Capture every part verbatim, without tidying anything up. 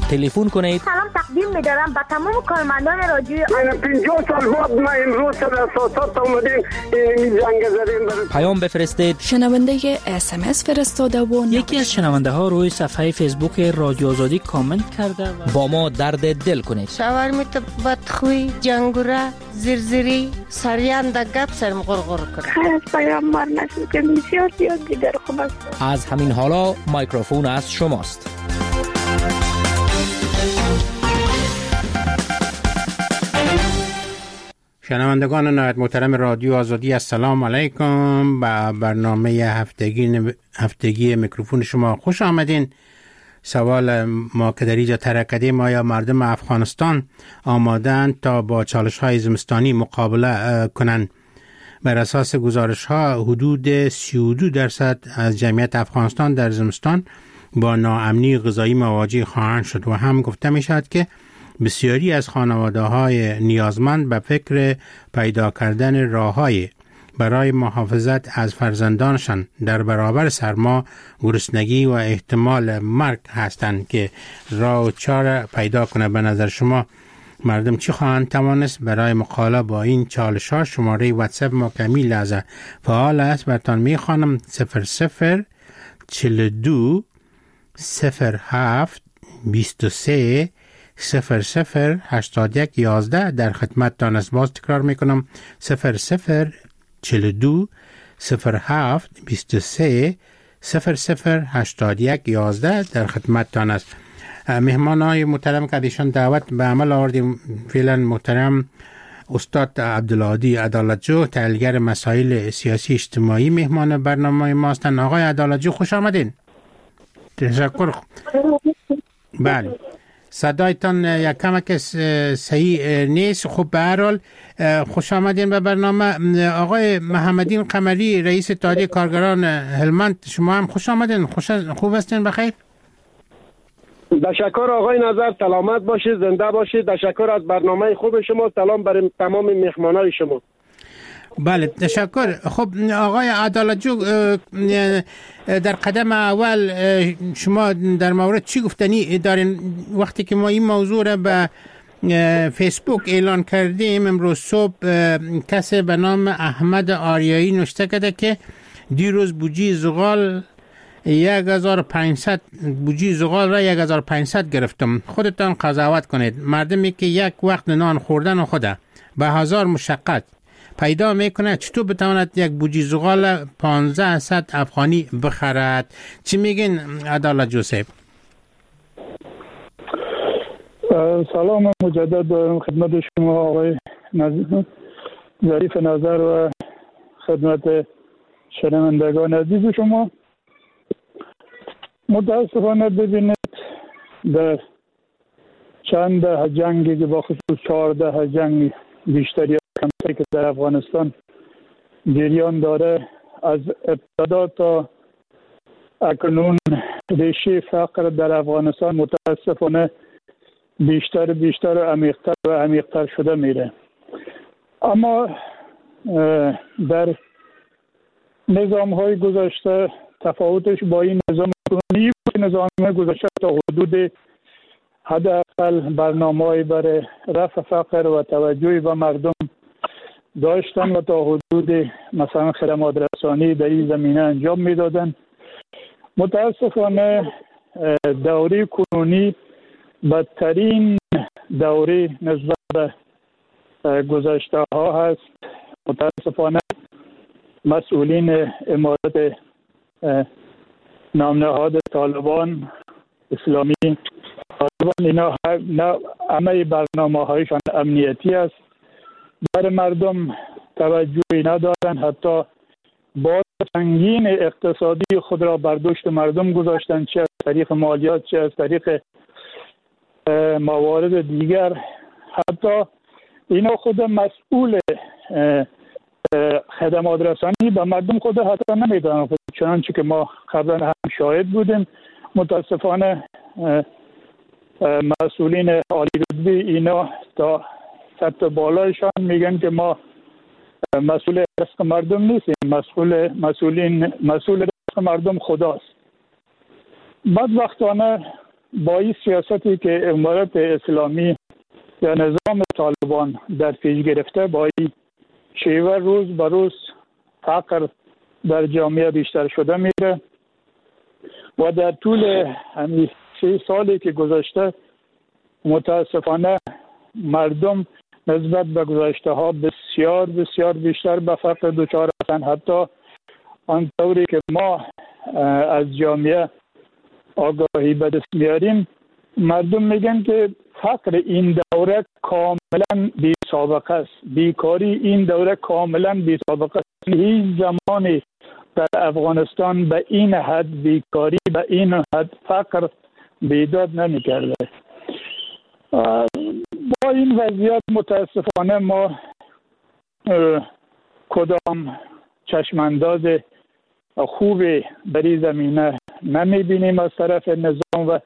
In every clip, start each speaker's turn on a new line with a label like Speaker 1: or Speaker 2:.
Speaker 1: تلفن کنید.
Speaker 2: سلام تقدیم می‌دارم به تمام کارمندان رادیو.
Speaker 3: من پنجاه سال بعد ما امروز سر اساسات اومدیم این جنگ زدیم.
Speaker 1: پیام بفرستید.
Speaker 4: شنونده اس ام اس فرستاده و
Speaker 5: یکی از شنونده ها روی صفحه فیسبوک رادیو آزادی کامنت کرده و
Speaker 1: با ما درد دل کنید.
Speaker 6: شاورمیت بدخوی جنگوره زرزری سریان در گپ سرم غرغر کنه.
Speaker 7: خیلی پیامبر نشد که بسیار زیاد دیگر خوب است.
Speaker 1: از همین حالا میکروفون از شماست.
Speaker 8: شنوندگان نهایت محترم رادیو آزادی، السلام علیکم. با برنامه هفتگی هفتگی میکروفون شما خوش آمدین. سوال ما که در اینجا طرح کردیم، آیا مردم افغانستان آمادن تا با چالش های زمستانی مقابله کنند؟ بر اساس گزارش ها حدود سی و دو درصد از جمعیت افغانستان در زمستان با ناامنی غذایی مواجه خواهند شد و هم گفته می شود که بسیاری از خانواده های نیازمند به فکر پیدا کردن راه‌های برای محافظت از فرزندانشان در برابر سرما، گرسنگی و احتمال مرگ هستند که راه و چاره پیدا کنه. به نظر شما مردم چی خواهند توانست برای مقابله با این چالش ها؟ شماره واتساپ ما کمی لحظه فعال است، براتان میخوانم: صفر صفر چهل و دو صفر هفت بیست و سه صفر صفر هشتاد یک یازده. در خدمت تان است. باز تکرار میکنم: صفر صفر چهل و دو صفر هفت بیست و سه صفر صفر هشتاد یک یازده. در خدمت تان است. مهمان های محترم که ایشان دعوت به عمل آوردیم فعلا محترم استاد عبدالهادی عدالتجو، تحلیلگر مسائل سیاسی اجتماعی، مهمان برنامه ما هستند. آقای عدالتجو خوش آمدین. تشکر. بله، صدایتان یک کمک صحیح نیست. خب به هر حال خوش آمدین به برنامه. آقای محمدین قمری، رئیس اتحادیه کارگران هلمند، شما هم خوش آمدین. خوش خوب هستین؟ بخیر.
Speaker 3: تشکر آقای نظر، سلامت باشید، زنده باشید. تشکر از برنامه خوب شما. سلام برای تمام مهمانای شما.
Speaker 8: بله تشکر. خب آقای عدالتجو، در قدم اول شما در مورد چی گفتنی دارین؟ وقتی که ما این موضوع را به فیسبوک اعلان کردیم امروز صبح، کسی به نام احمد آریایی نوشته کرده که دیروز بوجی زغال یک هزار و پانصد بوجی زغال را یک هزار و پانصد گرفتم. خودتان قضاوت کنید. مردمی که یک وقت نان خوردن و خوده به هزار مشقت پیدا میکنه، چطور بتواند یک بوجی زغال پانزده افغانی بخرد؟ چی میگین عدالتجو صاحب؟
Speaker 9: سلام مجدد دارم خدمت شما آقای ظریف نظر و خدمت شنوندگان عزیز شما. متاسفانه ببینید در چند ده جنگی که با خصوص چهارده جنگ بیشتری کمتری که در افغانستان جریان داره، از ابتدا تا اکنون ریشه فقر در افغانستان متاسفانه بیشتر بیشتر و عمیق‌تر و عمیق‌تر شده میره. اما در نظام‌های گذشته تفاوتش با این نظام کنونی بود. نظام گذشته تا حدود حداقل برنامه‌ای برای رفع فقر و توجهی به مردم داشتن و تا حدود مثلا خدمات رسانی در این زمینه انجام میدادن. متاسفانه دوره کنونی بدترین دوره نسبت به گذشته ها هست. متاسفانه مسئولین امارت نامنهاد طالبان اسلامی طالبان اینا نه همه برنامه هایشان امنیتی است، برای مردم توجهی ندارن. حتی بار سنگین اقتصادی خود را بر دوش مردم گذاشتن، چه از طریق مالیات چه از طریق موارد دیگر. حتی اینا خود مسئول خدمات رسانی به مردم خود حتی نمیدونن، چنانچه که ما قبلا هم شاهد بودیم. متاسفانه مسئولین عالی رتبه اینا تا سطح بالایشان میگن که ما مسئول رزق مردم نیستیم، مسئول مسئولین مسئول رزق مردم خداست. بدبختانه با این سیاستی که امارت اسلامی یا نظام طالبان در پیش گرفته، با این شیوه روز به روز فقر در جامعه بیشتر شده میره و در طول همین سه سالی که گذشته متاسفانه مردم نسبت به گذشته ها بسیار بسیار بیشتر به فقر دچار هستند. حتی آن طوری که ما از جامعه آگاهی به دست میاریم، مردم میگن که فقر این دوره کاملا بی سابقه است، بیکاری این دوره کاملا بی سابقه است. هیچ زمانی در افغانستان به این حد بیکاری، به این حد فقر بیداد نمی کرده. با این وضعیت متاسفانه ما کدام چشمانداز خوبی در این زمینه نمی بینیم از طرف نظام و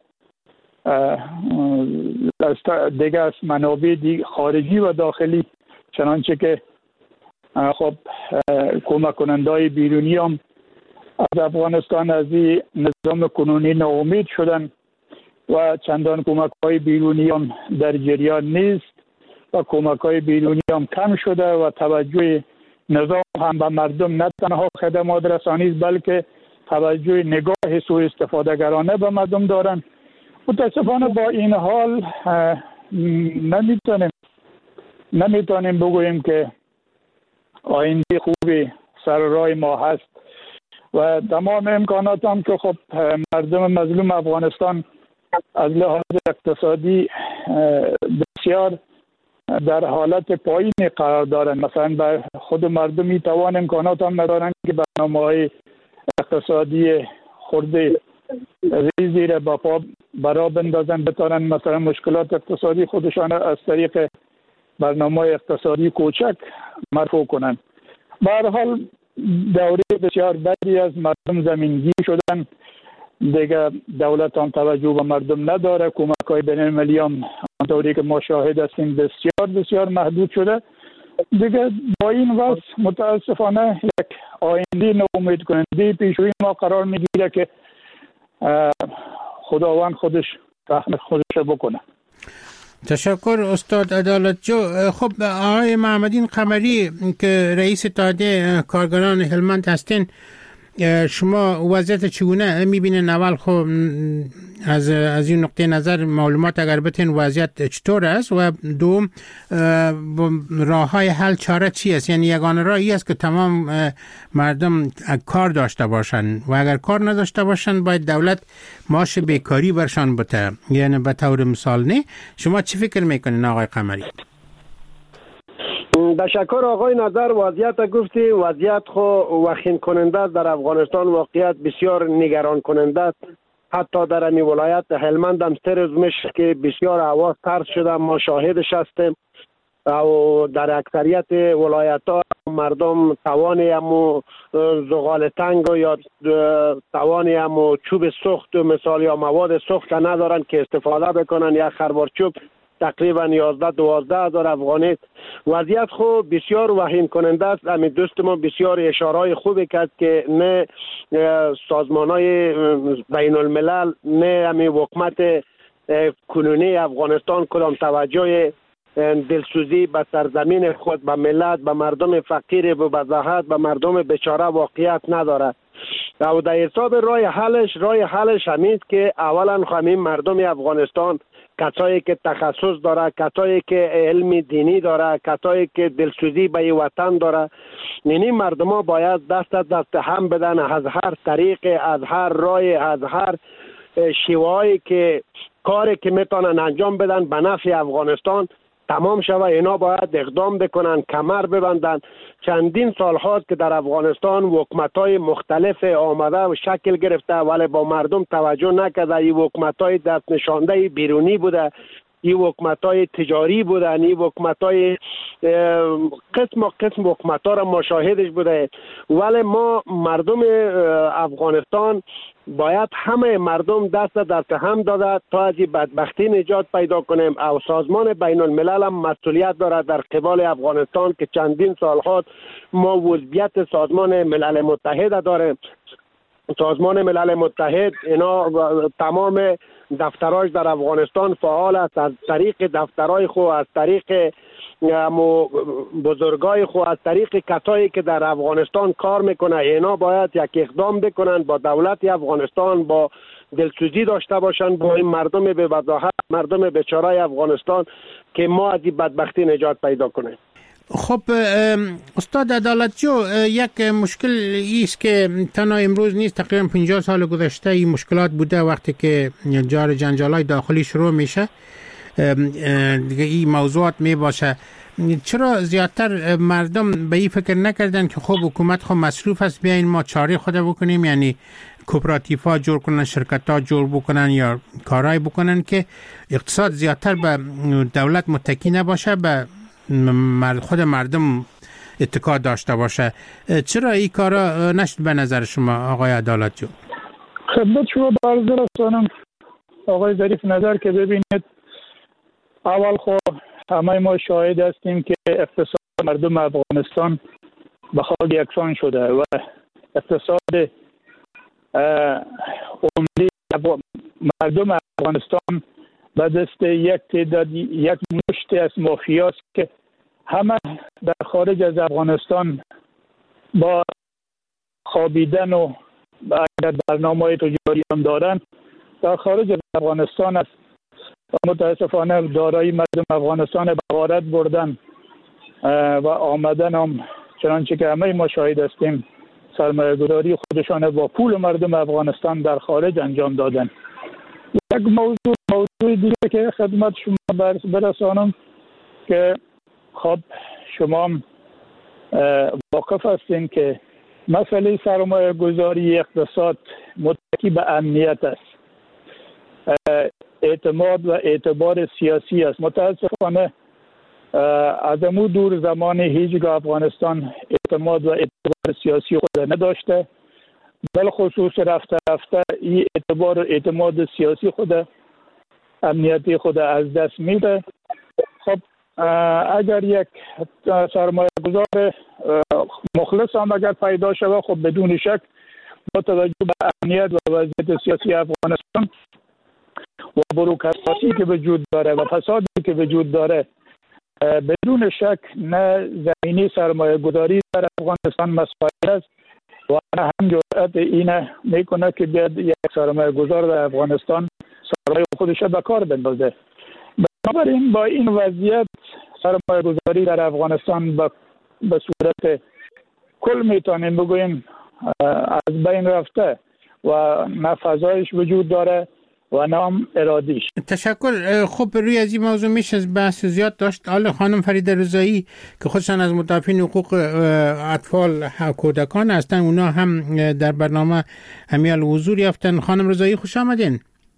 Speaker 9: دیگه از منابع خارجی و داخلی، چنانچه که خب کمک کنندهای بیرونی هم از افغانستان از این نظام کنونی ناامید شدن و چندان کمک های بیرونی هم در جریان نیست و کمک های بیرونی هم کم شده و توجه نظام هم به مردم نه تنها خدمات رسانی است بلکه توجه نگاه سوء استفادهگرانه به مردم دارن. متاسفانه با این حال نمیتونیم نمیتونیم بگوییم که آینده خوبی سر راه ما هست و تمام امکانات هم که خب مردم مظلوم افغانستان از لحاظ اقتصادی بسیار در حالت پایین قرار دارند. مثلا بر خود مردم می توان امکانات هم ندارند که برنامه‌های اقتصادی خورده ریزی را با پا برا بندازن، بتانن مثلا مشکلات اقتصادی خودشان از طریق برنامه اقتصادی کوچک مرفوع کنند. به هر حال دوره بسیار بدی از مردم زمینگیر شدن، دیگه دولت هم توجه به مردم نداره، کمک های بین المللی هم آنطوری که ما شاهد هستیم بسیار بسیار محدود شده. دیگه با این وضع متاسفانه یک آینده ناامید کننده پیش روی ما قرار میگیره که خداوند خودش رحمت خودش بکنه.
Speaker 8: تشکر استاد عدالت جو. خب آقای محمدین قمری که رئیس اتحادیه کارگران هلمند هستین، شما وضعیت چگونه میبینین؟ اول خب از از این نقطه نظر معلومات اگر بتین وضعیت چطور است و دوم راه های حل چاره چی است؟ یعنی یگانه راهی است که تمام مردم کار داشته باشن و اگر کار نداشته باشن باید دولت معاش بیکاری برشان بده، یعنی به طور مثال نه. شما چی فکر میکنین آقای قمری؟
Speaker 3: تشکر آقای نظر. وضعیت گفتی وضعیت خو وخیم کننده در افغانستان، واقعیت بسیار نگران کننده است. حتی در این ولایت هلمند هم سه روز میشه که بسیار هوا سرد شده، ما شاهدش هستیم و در اکثریت ولایت ها مردم توانی همو زغال تنگ یا توانی همو چوب سوخت و مثال یا مواد سوخت ندارن که استفاده بکنن. یک خروار چوب تقریبا یازده دوازده هزار افغانی. وضعیت خوب بسیار وخیم کننده است. همین دوست ما بسیار اشارهای خوبی کرد که نه سازمان های بین الملل نه همین حکومت کنونی افغانستان کدام توجه دلسوزی به سرزمین خود، به ملت، به مردم فقیر، به بزاحت، به مردم بیچاره واقعیت نداره. و در حساب راه حلش راه حلش همین که اولا همین مردم افغانستان، کسایی که تخصص داره، کسایی که علم دینی داره، کسایی که دلسوزی به وطن داره، یعنی مردم ها باید دست دست هم بدن، از هر طریق، از هر راه، از هر شیوهایی که کاری که میتونن انجام بدن به نفع افغانستان تمام شوه. اینا باید اقدام بکنن، کمر ببندن. چندین سال هاست که در افغانستان حکومت‌های مختلف آمده و شکل گرفته ولی با مردم توجه نکرده. این حکومت‌های دست نشانده بیرونی بوده، این حکومت‌های تجاری بودن، این حکومت‌های قسم قسم حکومت‌ها را مشاهدش بوده. ولی ما مردم افغانستان باید همه مردم دست دست هم داده تا از این بدبختی نجات پیدا کنیم. او سازمان بین الملل هم مسئولیت داره در قبال افغانستان که چندین سال ها ما عضویت سازمان ملل متحد داریم. سازمان ملل متحد اینا تمام دفتراش در افغانستان فعال است. از طریق دفترای خو، از طریق بزرگای خو، از طریق کسایی که در افغانستان کار میکنه، اینا باید یک اقدام بکنن با دولت افغانستان، با دلسوزی داشته باشن با این مردم به وضاحت، مردم بیچاره افغانستان، که ما از این بدبختی نجات پیدا کنیم.
Speaker 8: خب استاد عدالتجو، یک مشکل ایست که تنها امروز نیست، تقریبا پنجاه سال گذشته این مشکلات بوده. وقتی که جار جنجالای داخلی شروع میشه دیگه این موضوعات می باشه. چرا زیادتر مردم به این فکر نکردن که خب حکومت خب مصروف است، بیاین ما چاره خود بکنیم، یعنی کوپراتیفا جور کنن، شرکت ها جور بکنن یا کارهای بکنن که اقتصاد زیادتر به دولت متکی نباشه، به خود مردم اتکا داشته باشه. چرا این کارا نشد به نظر شما آقای عدالتجو؟
Speaker 9: خدمت شما عرض رسانم آقای ظریف نظر که ببینید، اول خو همه ما شاهد هستیم که اقتصاد مردم افغانستان به حال یکسان شده و اقتصاد عمده مردم افغانستان به دست یک تعداد یک مشت از مافیاست که همه در خارج از افغانستان با خوابیدن و اگر برنامه تجاری هم دارن در خارج از افغانستان است و متاسفانه دارایی مردم افغانستان به غارت بردن و آمدن هم چنانچه که همه ما شاهد هستیم سرمایه گذاری خودشان با پول مردم افغانستان در خارج انجام دادن. یک موضوع موضوع دیگه که خدمت شما برسانم که خب شما واقف هستین که مسئله سرمایه گذاری اقتصاد متکی به امنیت است، اعتماد و اعتبار سیاسی است. متاسفانه از امو دور زمان هیچگاه افغانستان اعتماد و اعتبار سیاسی خود نداشته، بل خصوص رفته رفته این اعتبار و اعتماد سیاسی خود، امنیتی خود از دست میده. خب اگر یک سرمایه گذار مخلص هم اگر پیدا شود، خب بدون شک با توجه به امنیت و وضعیت سیاسی افغانستان و بروکراسی که وجود داره و فسادی که وجود داره، بدون شک نه زمینی سرمایه گذاری در افغانستان مسئله است و نه هم جرأت اینه میکنه که بیاد یک سرمایه گذار در افغانستان سرمایه خودش به کار بندازه. بنابراین با این وضعیت سرمایه گذاری در افغانستان به صورت کل میتونیم بگوییم از بین رفته و نه فضایش وجود داره و نام ارادیش.
Speaker 8: تشکر. خب روی از این موضوع میشه بحث زیاد داشت. حالا خانم فریده رضایی که خودشان از مدافعین حقوق اطفال کودکان هستن، اونا هم در برنامه همیال حضور یافتن. خانم رضایی خوش آمدین.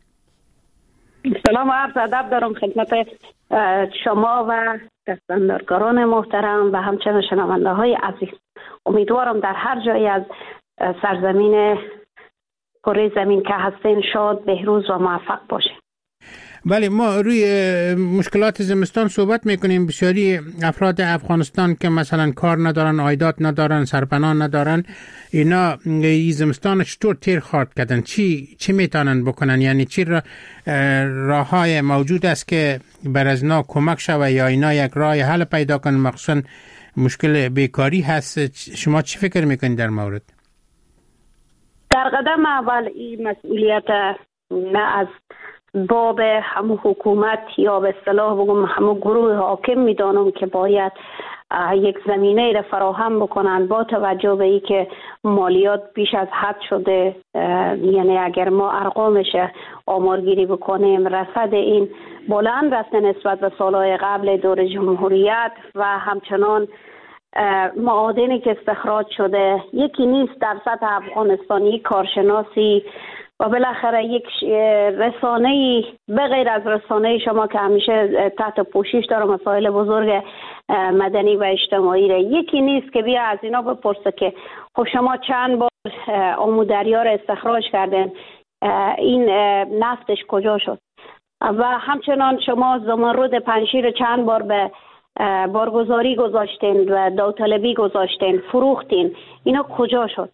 Speaker 7: سلام و عرض ادب دارم خدمت شما و دستاندرکاران محترم و همچنین شنونده های عزیز. امیدوارم در هر جایی از سرزمین کره زمین که هستین شاد، بهروز و موفق باشین.
Speaker 8: بله، ما روی مشکلات زمستان صحبت میکنیم. بسیاری افراد افغانستان که مثلا کار ندارن، عایدات ندارن، سرپناه ندارن، اینا این زمستان چطور تیر خواهد کردن؟ چی چی میتونن بکنن؟ یعنی چی را راههای موجود است که بر از اینا کمک شوه یا اینا یک راه حل پیدا کنن؟ مخصوصا مشکل بیکاری هست. شما چی فکر میکنید در مورد؟
Speaker 7: در قدم اول این مسئولیت نه از باب همو حکومت یا به اصطلاح بگم همو گروه حاکم میدانم که باید یک زمینه را فراهم بکنن با توجه به ای که مالیات بیش از حد شده. یعنی اگر ما ارقامش آمارگیری بکنیم رصد این بلند رفته نسبت به سالهای قبل دور جمهوریت و همچنان معادنی که استخراج شده یکی نیست در سطح افغانستانی کارشناسی و بالاخره یک رسانه‌ای به غیر از رسانه شما که همیشه تحت پوشش داره مسائل بزرگ مدنی و اجتماعی را، یکی نیست که بیا از اینا بپرسه که خب شما چند بار آمو دریا را استخراج کردن، این نفتش کجا شد؟ و همچنان شما زمرد پنشیر چند بار به بارگذاری گذاشتین و داوطلبی گذاشتین، فروختین، اینا کجا شد؟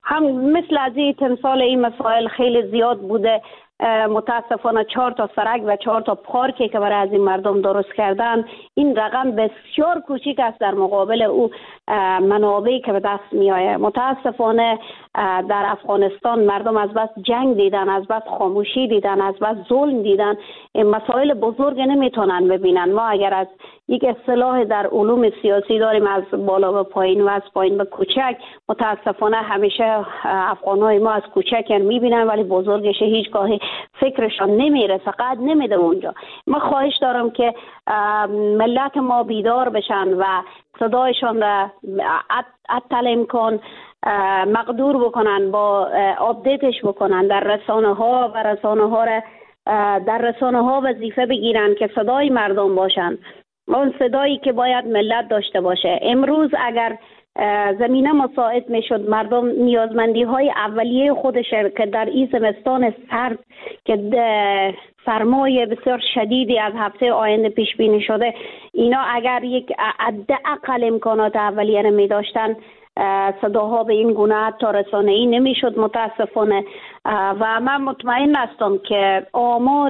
Speaker 7: هم مثل از این تمثال این مسائل خیلی زیاد بوده. متاسفانه چهار تا سرک و چهار تا پارکی که برای از این مردم درست کردن، این رقم بسیار کوچیک است در مقابل او منابعی که به دست می آید. متاسفانه در افغانستان مردم از بس جنگ دیدن، از بس خاموشی دیدن، از بس ظلم دیدن، مسائل بزرگ نمیتونن ببینن. ما اگر از یک اصطلاح در علوم سیاسی داریم از بالا به پایین و از پایین به کوچک، متاسفانه همیشه افغانای ما از کوچک میبینن ولی بزرگش هیچگاه فکرشان نمیره، فقط نمیده اونجا. ما خواهش دارم که ملت ما بیدار بشن و صدایشان را اتل امکان مقدور بکنن، با آپدیتش بکنن در رسانه ها و رسانه ها را در رسانه ها وظیفه بگیرن که صدای مردم باشن، اون صدایی که باید ملت داشته باشه. امروز اگر زمینه مساعد میشد مردم نیازمندی های اولیه خودش که در این زمستان سرد که سرمایه بسیار شدیدی از هفته آینده پیش بینی شده، اینا اگر یک حداقل امکانات اولیه را می داشتن، صداها به این گونه تا رسانه‌ای نمیشد متاسفانه. و من مطمئن هستم که آمار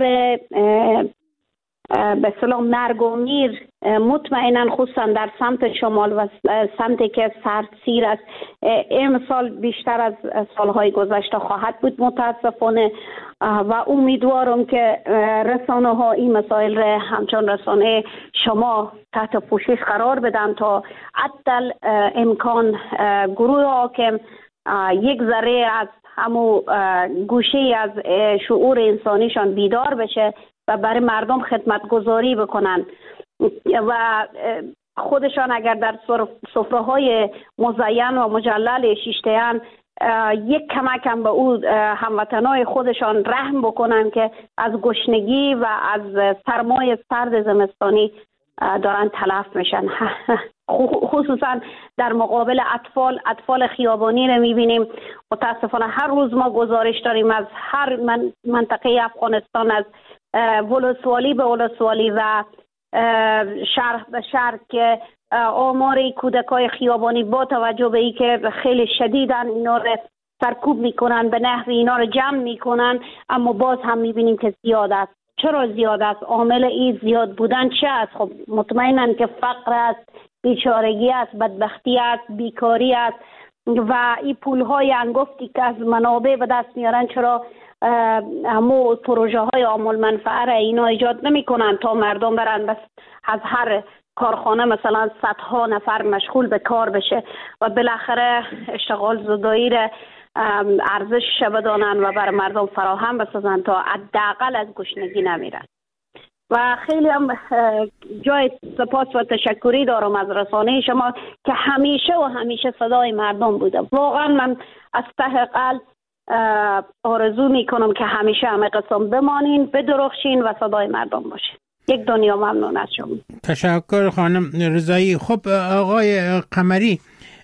Speaker 7: به اصطلاح مرگ و میر مطمئنا خصوصا در سمت شمال و سمتی که سردسیر است امسال بیشتر از سالهای گذشته خواهد بود متاسفانه. و امیدوارم که رسانه ها این مسائل را همچون رسانه شما تحت پوشش قرار بدن تا حتی امکان گروه حاکم یک ذره از همو گوشه از شعور انسانیشان بیدار بشه و برای مردم خدمتگزاری بکنن و خودشان اگر در سفره های مزین و مجلل شیشته‌ان یک کمک هم به او هموطنای خودشان رحم بکنن که از گشنگی و از سرمای سرد زمستانی دارن تلف میشن. خصوصا در مقابل اطفال اطفال خیابانی رو میبینیم. متاسفانه هر روز ما گزارش داریم از هر من منطقه افغانستان، از ولسوالی به ولسوالی و شهر به شهر که آمار کودکای خیابانی با توجه به این که خیلی شدیدن اینا رو سرکوب میکنن، به نحوی اینا رو جمع میکنن، اما باز هم میبینیم که زیاد است. چرا زیاد است؟ عامل این زیاد بودن چه است؟ خب مطمئناً که فقر است، بیچارگی است، بدبختی است، بیکاری است و این پولهای انگفتی که از منابع به دست میارن چرا همو پروژه های عامل منفعه را اینا ایجاد نمی کنن تا مردم برن بس از هر کارخانه مثلا صدها نفر مشغول به کار بشه و بالاخره اشتغال زدایی را ارزش بدانن و بر مردم فراهم بسازن تا حداقل از گشنگی نمیرن. و خیلی هم جای سپاس و تشکری دارم از رسانه شما که همیشه و همیشه صدای مردم بوده. واقعا من از ته قلب آرزو میکنم که همیشه همه قسم بمانین، بدرخشین و صدای مردم باشین. یک دنیا ممنون از شما.
Speaker 8: تشکر خانم رضایی. خب آقای قمری،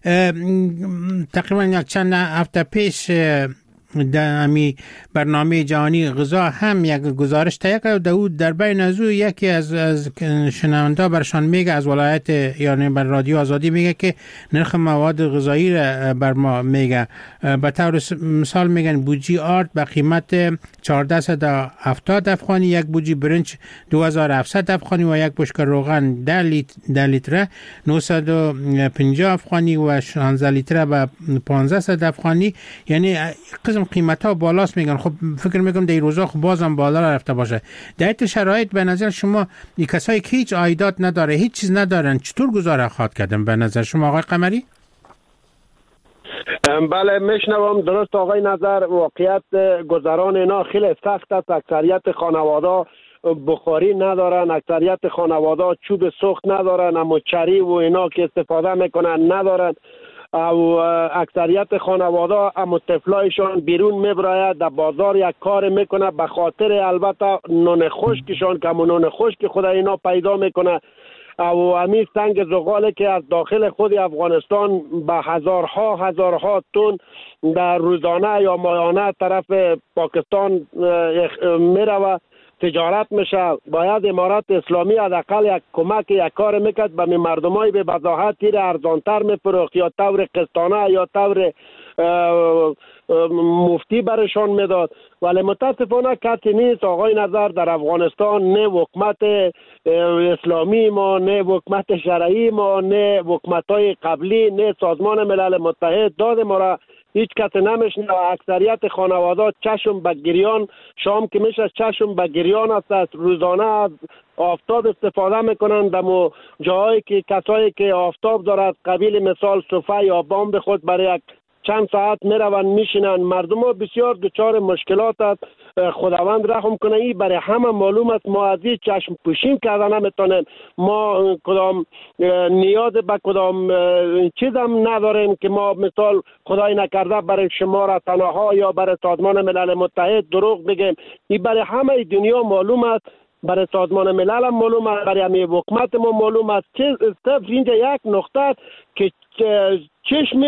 Speaker 8: تقریبا یک چند هفته پیش در امی برنامه جهانی غذا هم یک گزارش تهیه کرد و در بین از او یکی از از شنونده برشان میگه از ولایت یعنی بر رادیو آزادی میگه که نرخ مواد غذایی را بر ما میگه. به طور مثال میگن بوجی آرد به قیمت چهارصد و هفتاد افغانی، یک بوجی برنج دو هزار و هفتصد افغانی و یک بشکه روغن ده لیتر نهصد و پنجاه افغانی و شانزده لیتر به پانزده افغانی. یعنی قسم قیمت ها بالاست میگن. خب فکر میکنم در این روزا خب بازم بالا رفته باشه. در این شرایط به نظر شما این کسایی که هیچ عایدات نداره، هیچ چیز ندارن، چطور گزاره خواهد کردن به نظر شما آقای قمری؟
Speaker 3: بله میشنوم. درست آقای نظر، واقعیت گذران اینا خیلی سخت است. اکثریت خانواده بخاری ندارن، اکثریت خانواده چوب سوخت ندارن، اما چری و اینا که استفاده میکنن ندارن. او اکثریت خانواده اما طفلایشان بیرون میبراید، در بازار یک کار میکنه به خاطر البته نان خشکشان که نان خشک خود اینا پیدا میکنه. او همین سنگ زغاله که از داخل خود افغانستان به هزارها هزارها تن در روزانه یا ماهانه طرف پاکستان میروه، تجارت میشه. باید امارت اسلامی حداقل یک کمک یک کار میکرد به مردمای به وضاحت تیر ارزانتر میفروخت یا طور قسطانه یا طور مفتی برشان میداد، ولی متاسفانه کسی نیست. آقای نظر در افغانستان نه حکومت اسلامی ما، نه حکومت شرعی ما، نه حکومت‌های قبلی، نه سازمان ملل متحد داد ما را هیچ کس نمیشنه. اکثریت خانوادات چشم به گریان، شام که میشه چشم به گریان است. روزانه از آفتاب استفاده میکنن در جاهایی که کسایی که آفتاب دارد، قبیل مثال صفحه یا بام به خود برای یک چند ساعت میروند میشینن. مردم ها بسیار دچار مشکلات است. خداوند رحم کنه. این برای همه معلوم است. ما از این چشم پوشیم کردن نمیتونیم. ما کدام نیاز به کدام چیز هم نداریم که ما مثال خدای نکرده برای شما را تنها یا برای سازمان ملل متحد دروغ بگیم. این برای همه دنیا معلوم است، برای سازمان ملل هم معلوم است، برای همه حکومت ما معلوم است. صرف اینجا یک نقطه است که چشم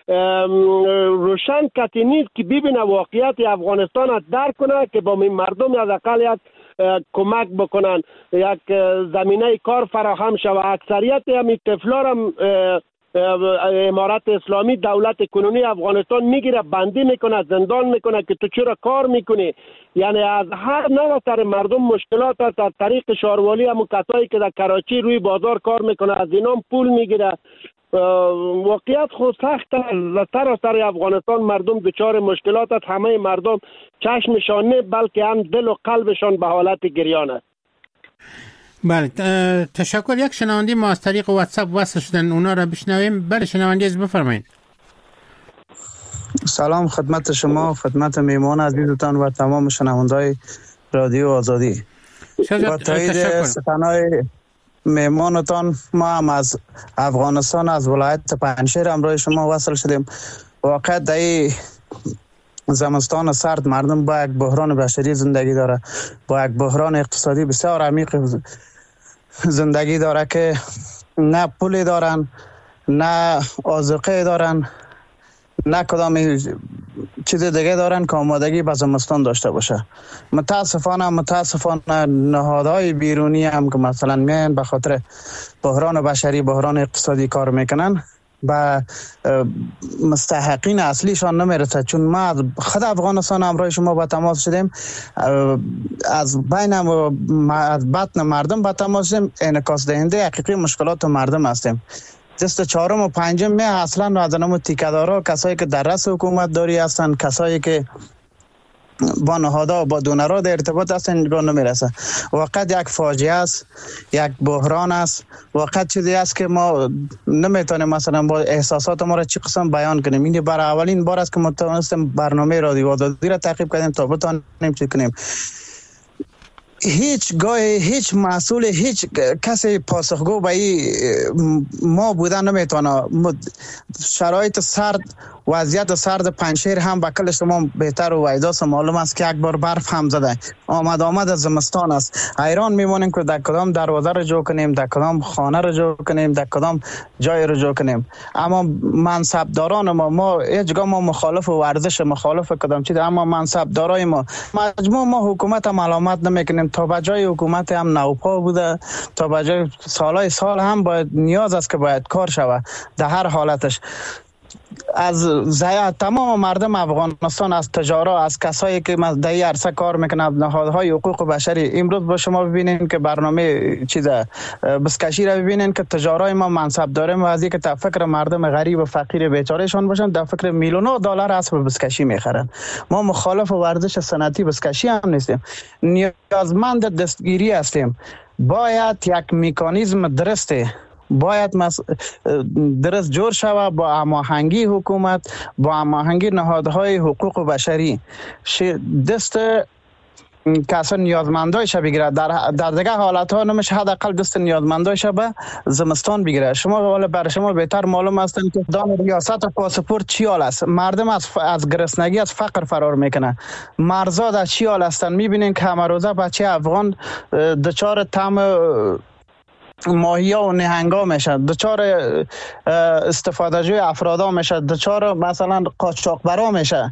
Speaker 3: روشن کسی نیست که ببینه واقعیت افغانستان را درک کنه که با این مردم از اقل یک کمک بکنن، یک زمینه کار فراهم شود. اکثریت همین طفلا هم امارت اسلامی دولت کنونی افغانستان میگیره، بندی میکنه، زندان میکنه که تو چرا کار میکنی. یعنی از هر نوع سر مردم مشکلات است. از طریق شاروالی هم کسایی که در کراچی روی بازار کار میکنه از اینام پول میگیره. واقعیت خود سخت است. سراسر افغانستان مردم دچار مشکلات است. همه مردم چشمشان نه بلکه هم دل و قلبشان به حالت گریان است.
Speaker 8: بله، تشکر. یک شنونده ما از طریق واتساپ وصل شدن، اونا را بشنویم. بله شنونده از بفرمایید.
Speaker 10: سلام خدمت شما، خدمت میمان عزیزتان و تمام شنوندای رادیو آزادی. با تایید سخنهای میمانتان ما هم از افغانستان از ولایت پنجشیر همراه شما وصل شدیم. واقعا در این زمستان سرد مردم با یک بحران بشری زندگی داره، با یک بحران اقتصادی بسیار عمیق زندگی داره که نه پولی دارن، نه آذوقه دارن، نه کدام چیز دیگه دارن که آمادگی به زمستان داشته باشه. متاسفانه متاسفانه نهادهای بیرونی هم که مثلا میان به خاطر بحران بشری، بحران اقتصادی کار میکنن، با مستحقین اصلیشان نمیرسه. چون ما از خود افغانستان همراه شما با تماس شدیم، از بین از بطن مردم با تماس شدیم، انعکاس دهنده حقیقی مشکلات مردم هستیم. دست چهارم و پنجم می اصلا از نام تیکه‌دارا، کسایی که در رأس حکومت داری هستن، کسایی که با نهادها و با دونرها در ارتباط هستن، نگاه نمیرسه. وقت یک فاجعه است، یک بحران است، وقت چیزی است که ما نمیتونیم مثلا با احساسات ما را چی قسم بیان کنیم. این برای اولین بار است که ما تونستیم برنامه رادیو آزادی را تعقیب کنیم تا بتونیم چی کنیم. هیچ گاه هیچ مسئول، هیچ کسی پاسخگو به این ما بودن نمیتونه. شرایط سرد، وضعیت سرد پنجشیر هم به کل شما بهتر و ویداست معلوم است که یک بار برف هم زده، آمد آمد از زمستان است. حیران میمونیم که در کدام دروازه رو جو کنیم، در کدام خانه رو جو کنیم، در کدام جای رو جو کنیم. اما منصبداران ما ما هیچگاه ما مخالف ورزش، مخالف کدام چیز، اما منصبدارای ما مجموع ما حکومت هم علامت نمیکنیم. تا به جای حکومت هم نوپا بوده، تا به جای سالای سال هم باید نیاز است که باید کار شود در هر حالتش. از زیاد تمام مردم افغانستان، از تجارا، از کسایی که در این عرصه کار میکنن، نهادهای حقوق بشری، امروز با شما ببینین که برنامه چیزه بسکشی را ببینین که تجارای ما منصب داریم و از اینکه تا فکر مردم غریب و فقیر بیچارهشان باشن، در فکر میلیون‌ها دلار اسب بسکشی میخرن. ما مخالف ورزش سنتی بسکشی هم نیستیم، نیازمند دستگیری هستیم. باید یک مکانیزم درسته، باید مس... درست جور شود با هماهنگی حکومت، با هماهنگی نهادهای حقوق بشری. ش... دست کسان نیازمندایش بگیره. در در دیگه حالت ها نمیشه حداقل دست نیازمندایش به زمستان بگیره. شما ولی برای شما بهتر معلوم است که دام ریاست و پاسپورت چی حال است. مردم از ف... از گرسنگی، از فقر فرار میکنه. مرزاد از چی حال هستن؟ میبینین که همه روزه بچه افغان دچار طعم ماهیا و نهنگا میشه، دچار استفاده جوی افرادا میشه، دچار مثلا قاچاقبرا میشه.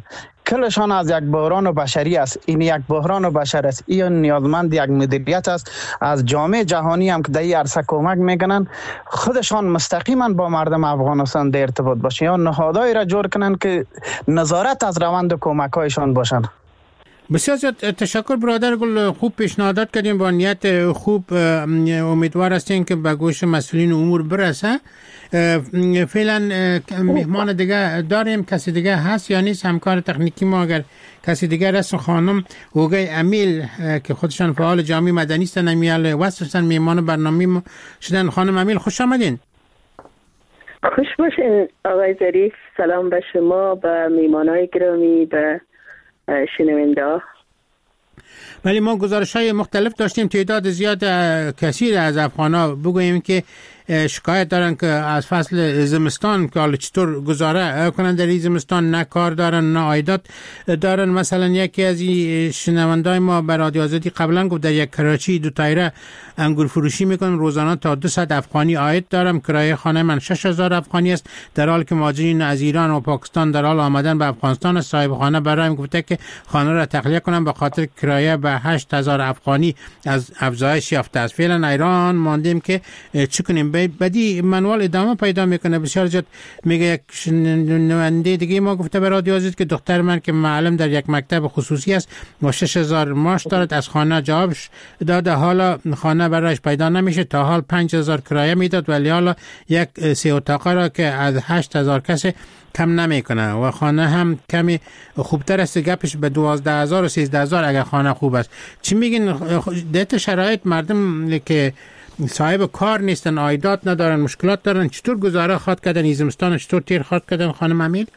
Speaker 10: کلشان از یک بحران بشری است. این یک بحران بشری است، این نیازمند یک مدیریت است از جامعه جهانی هم که در این عرصه کمک میکنن، خودشان مستقیما با مردم افغانستان در ارتباط باشه یا نهادهایی را جور کنن که نظارت از روند کمک هایشان باشن.
Speaker 8: بسیار زیاد تشکر برادر گل، خوب پیشنهادات کردیم، با نیت خوب امیدوار هستیم که به گوش مسئولین امور برسه. فعلا مهمان دیگه داریم، کسی دیگه هست یا نیست؟ همکار تکنیکی ما اگر کسی دیگه هست، خانم اوگای امیل که خودشان فعال جامعه مدنی هستن، امیل وصفتن میهمان برنامه ما شدن. خانم امیل خوش آمدین.
Speaker 11: خوش باشین آقای ظریف، سلام به شما، به میهمانای گرامی، به شنونده ها.
Speaker 8: ولی ما گزارش های مختلف داشتیم، تعداد زیاد کثیر از افغانا بگوییم که شکایت دارن که از فصل زمستان که حالا چطور گزاره کنن در این زمستان، نه کار دارن نه عایدات دارن. مثلا یکی از این شنوندای ما بر رادیو آزادی قبلا گفت در یک کراچی دو تایره انگور فروشی میکنم، روزانه تا دویست افغانی عاید دارم، کرایه خانه من شش هزار افغانی است، در حالی که مهاجرین از ایران و پاکستان در حال آمدن به افغانستان است. صاحب خانه برایم گفته که خانه را تخلیه کنم به خاطر کرایه به هشت هزار افغانی از افزایش یافته است. فعلا ایران ماندیم که چه کنیم. بعدی منوال ادامه پیدا میکنه. بسیار زیاد میگه یک شنونده دیگه ما گفته به رادیو آزادی که دختر من که معلم در یک مکتب خصوصی است و شش هزار معاش دارد، از خانه جوابش داده، حالا خانه برایش پیدا نمیشه، تا حال پنج هزار کرایه میداد ولی حالا یک سه اتاقه را که از هشت هزار کسی کم نمیکنه و خانه هم کمی خوبتر است، گپش به دوازده هزار و سیزده هزار اگر خانه خوب است. چی میگین دیت شرایط مردم که صاحب کار نیستن، عایدات ندارن، مشکلات دارن، چطور گزاره خواد کردن این زمستان، چطور تیر خواد کردن خانم امیر؟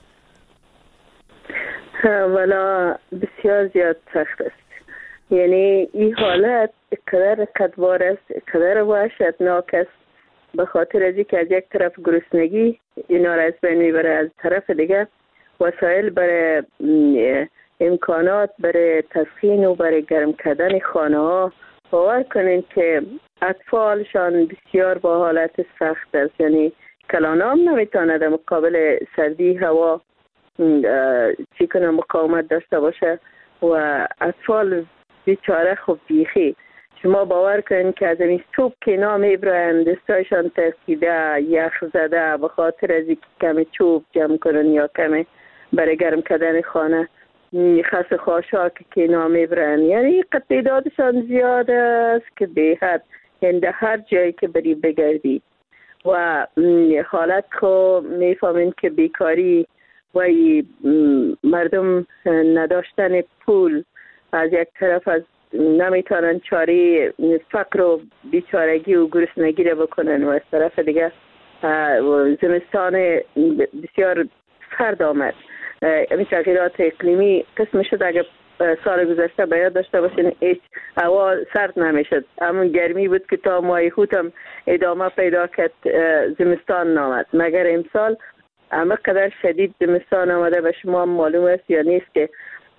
Speaker 11: والا بسیار زیاد سخت است. یعنی این حالت قدر قدوار است، قدر وحشتناک است، به خاطر از اینکه از یک طرف گرسنگی اینا را از بین میبره، از طرف دیگه وسایل برای امکانات برای تسخین و برای گرم کردن خانه ها. باور کنین که اطفالشان بسیار با حالت سخت است، یعنی کلانه هم نمیتونه در مقابل سردی هوا چی کنه مقاومت داشته باشه و اطفال بیچاره خوب بیخی. شما باور کنین که از این صبح که اینا میبرن دستایشان ترکیده یخ زده به خاطر از اینکه کمی چوب جمع کنن یا کمی برای گرم کردن خانه، خس خاشاک که اینا میبرن، یعنی تعدادشان زیاد است که به حد، یعنی در هر جایی که بری بگردی و حالت خو میفهمین که بیکاری و مردم نداشتن پول از یک طرف، از نمیتونن چاره فقر و بیچارگی و گرسنگی را بکنن و از طرف دیگه زمستان بسیار سرد آمد. این تغییرات اقلیمی قسم شد، اگر سال گذشته باید داشته باشین هیچ هوا سرد نمیشد، همون گرمی بود که تا ماه خود هم ادامه پیدا کرد، زمستان نامد. مگر امسال همه قدر شدید زمستان آمده و شما هم معلوم است یا نیست که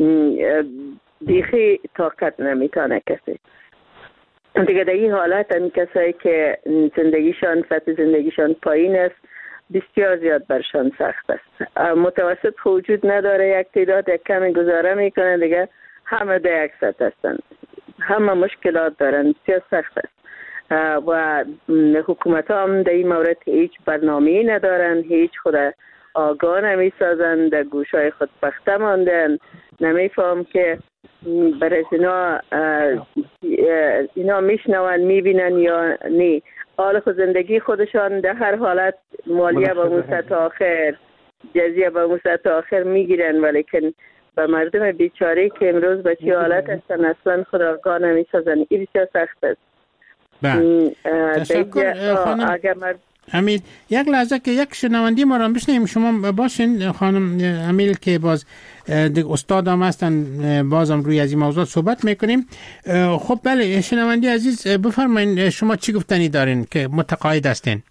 Speaker 11: بیخی طاقت نمیتونه کسی دیگه. در این حالت هم کسایی که زندگیشان سطح زندگیشان پایین است بسیار زیاد برشان سخت است. متوسط وجود نداره، یک تعداد یک کمی گزاره میکنه دیگه همه در یک سطح هستن، همه مشکلات دارن، بسیار سخت است و حکومت هم در این مورد هیچ برنامه‌ای ندارن، هیچ خود آگاه نمیسازن، در گوشای خود بسته ماندن. نمیفهم که برای اینا اینا میشنون میبینن یا نه. حال خود زندگی خودشان در هر حالت مالیه به موسط آخر، جزیه به موسط آخر میگیرن، ولیکن به مردم بیچاره که امروز به چی حالت هستن اصلا خود آگاه نمیسازن. این بسیار سخت است.
Speaker 8: بله تشکر خانم امیل. یک لحظه که یک شنوندی ما را بشنیم شما باشین خانم امیل که باز استاد هم هستن، بازم روی از این موضوع صحبت میکنیم. خب بله شنوندی عزیز بفرمایید شما چی گفتنی دارین که متقاعد هستین؟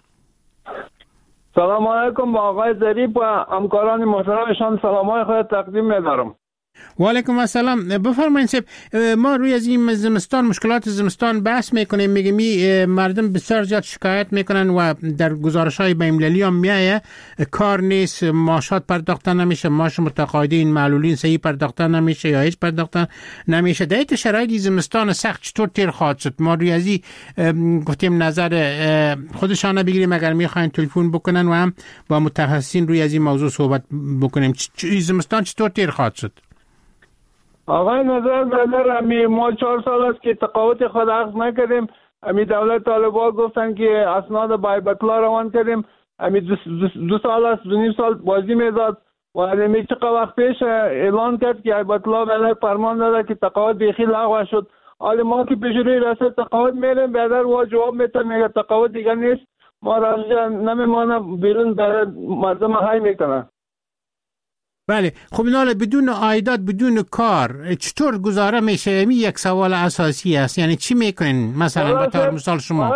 Speaker 12: سلام علیکم با آقای ظریف و همکاران محترمشان سلامای خود تقدیم می‌دارم.
Speaker 8: و علیکم السلام. بفرمایید صاحب، ما روی از این زمستان، مشکلات زمستان بحث میکنیم، میگیم می مردم بسیار زیاد شکایت میکنن و در گزارش‌های بین‌المللی هم میایه کار نیست، معاشات پرداخته نمیشه، معاش متقاعدین معلولین صحیح پرداخته نمیشه یا هیچ پرداخته نمیشه. در این شرایط زمستان سخت چطور تیر خواهد شد؟ ما روی از این گفتیم نظر خودشان بگیریم اگر میخواین تلفن بکنن و هم با متخصصین روی از این موضوع صحبت بکنیم. زمستان چطور تیر خواهد شد؟
Speaker 12: آقای نظر بردار، امی ما چهار سال است که تقاعد خود اخذ نکردیم. امی دولت طالبان گفتن که اسناد بایبطلا روان کردیم. امی دو, دو سال است، دو نیم سال بازی میداد و امی چقدر وقت پیش اعلان کرد که بایبطلا بله فرمان داده که تقاعد بیخی لغو شد. حالا ما که پیش روی رسد تقاعد میریم، بردار و جواب میتن میگه تقاعد دیگر نیست، ما راجع نمیمانه بیرون برای مردم های میکنن.
Speaker 8: بله خب اینا بدون عایدات، بدون کار چطور گزاره میشه؟ این یک سوال اساسی است. یعنی چی میکنین مثلا به طور مثال شما؟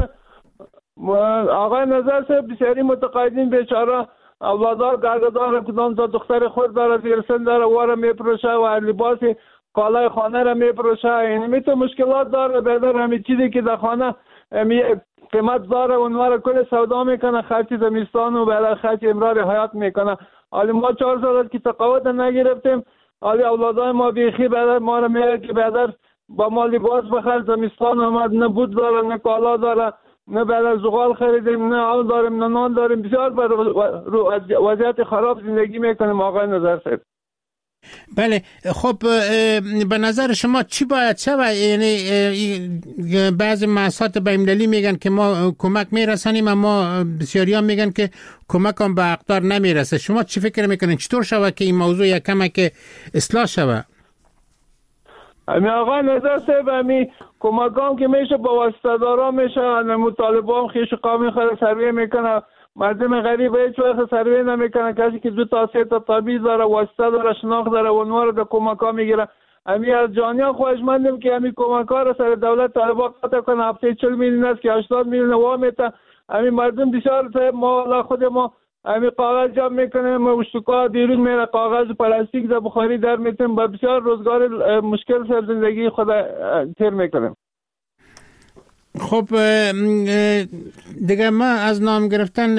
Speaker 12: آقای نظر صاحب، بسیاری متقاعدین بیچاره اولادار گرگدار کدام تا دختر خود داره، زیرسن داره، واره میپروشه و لباس کالای خانه را میپروشه. یعنی میتونه مشکلات داره. بدر همین چیزی که در خانه قیمت داره اونها را کل سودا میکنه، خرچ زمستان و بعد خرچ امرار حیات میکنه. حالی ما چهار سال که تقاعد نگرفتیم، حالی اولادای ما بیخی بدر ما را میگه که بدر با ما لباس بخر، زمستان آمد نه بود داره نه کالا داره، نه بدر زغال خریدیم، نه آب داریم، نه نان داریم. بسیار بر وضعیت خراب زندگی میکنیم آقای نظر صاحب.
Speaker 8: بله خب به نظر شما چی باید شود؟ یعنی بعضی مؤسسات بین‌المللی میگن که ما کمک میرسانیم اما بسیاری ها میگن که کمک هم به اقدار نمیرسه. شما چی فکر میکنین چطور شود که این موضوع یک کمک اصلاح شود؟
Speaker 12: امی آقای نظر صاحب، امی کمک هم که میشه با واسطه دارا میشه. مطالبه هم خیش قومی خود سروی میکنه، مردم غریب هیچ وقت سروی نمیکنه. کسی که دو تا سه تا تابیز داره، واسطه داره، شناخت داره، اونها رو به کمک ها میگیره. امی از جانیان خواهشمندیم که امی کمک ها رو سر دولت طالبان قطع کنه. هفته چهل میلیون است که هشتاد میلیون وامیته. امی مردم بسیار صاحب، ما خود ما امی کاغذ جمع میکنیم، اشتکا دیروز میره کاغذ پلاستیک در بخاری در میتیم، با بسیار روزگار مشکل سر زندگی خود تیر میکنیم.
Speaker 8: خب دیگه ما از نام گرفتن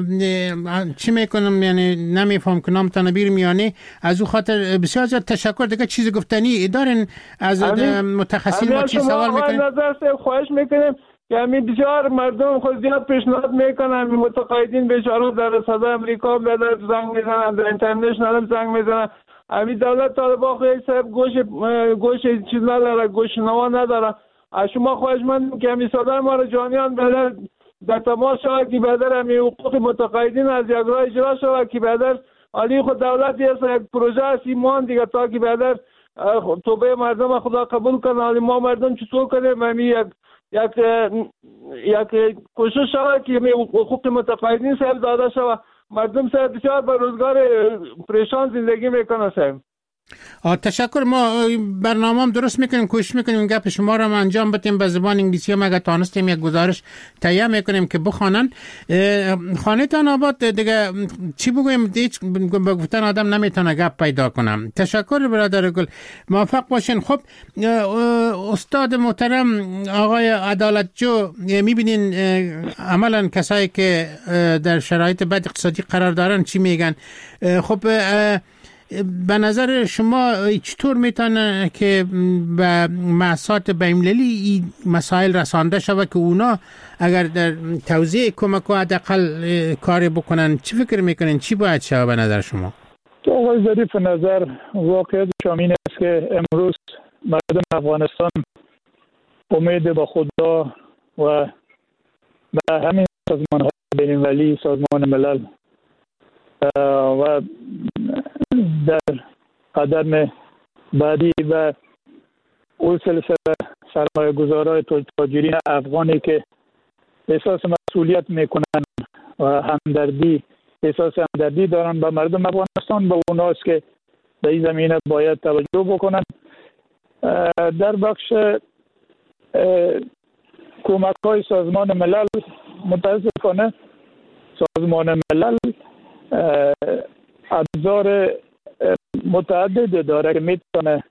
Speaker 8: چی میکنم، یعنی نمیفهم که نامتان بیر میانه. از او خاطر بسیار زیاد تشکر. دیگه چیز گفتنی دارین از متخصصین ما چی سوال میکنیم؟
Speaker 12: نظر سے خواهش میکنیم که همین بسیار مردم خود زیاد پیشنهاد میکنن، همین متقاعدین بیچاره در صدا امریکا در زنگ میزنن، در اینترنشنال هم زنگ میزنن. همین دولت طالبان خواهی صاحب گوش گوش چیز نداره، گوش نوا نداره. از شما خواهشمندم که همین صدای ما را جانیان بدر در تماس شود که بدر همین حقوق متقاعدین از یک راه اجرا شود که بدر علی خود دولت یک پروژه است ایمان دیگه تا که بدر توبه مردم خدا قبول کنه. علی ما مردم چطور کنیم همین یک یک یک کوشش شود که حقوق متقاعدین صاحب داده شود. مردم صاحب بسیار به روزگار پریشان زندگی میکنه صاحب.
Speaker 8: تشکر. ما برنامه هم درست میکنیم، کوشش میکنیم گپ شما رو انجام بدیم به زبان انگلیسی هم اگر تانستیم یک گزارش تهیه میکنیم که بخوانن. خانه تان آباد دیگه چی بگویم، هیچ به گفتن آدم نمیتونه گپ پیدا کنم. تشکر برادر گل، موفق باشین. خب استاد محترم آقای عدالت جو، میبینین عملا کسایی که در شرایط بد اقتصادی قرار دارن چی میگن. خب به نظر شما چطور میتونه که به مؤسسات بین‌المللی این مسائل رسانده شود که اونا اگر در توزیع کمک و حداقل کاری بکنن؟ چی فکر میکنین چی باید شود به نظر شما؟
Speaker 9: آقای ظریف نظر، واقعیت شامین است که امروز مردم افغانستان امید به خدا و به همین سازمان های بین‌المللی، سازمان ملل و در قدم بعدی و اون سلسله سرمایه گذارای تاجرین افغانی که احساس مسئولیت میکنن و همدردی احساس همدردی دارن با مردم افغانستان، با اوناست که در این زمینه باید توجه بکنن. در بخش کمک های سازمان ملل متاسفانه سازمان ملل ابزار متعدد داره که میتونه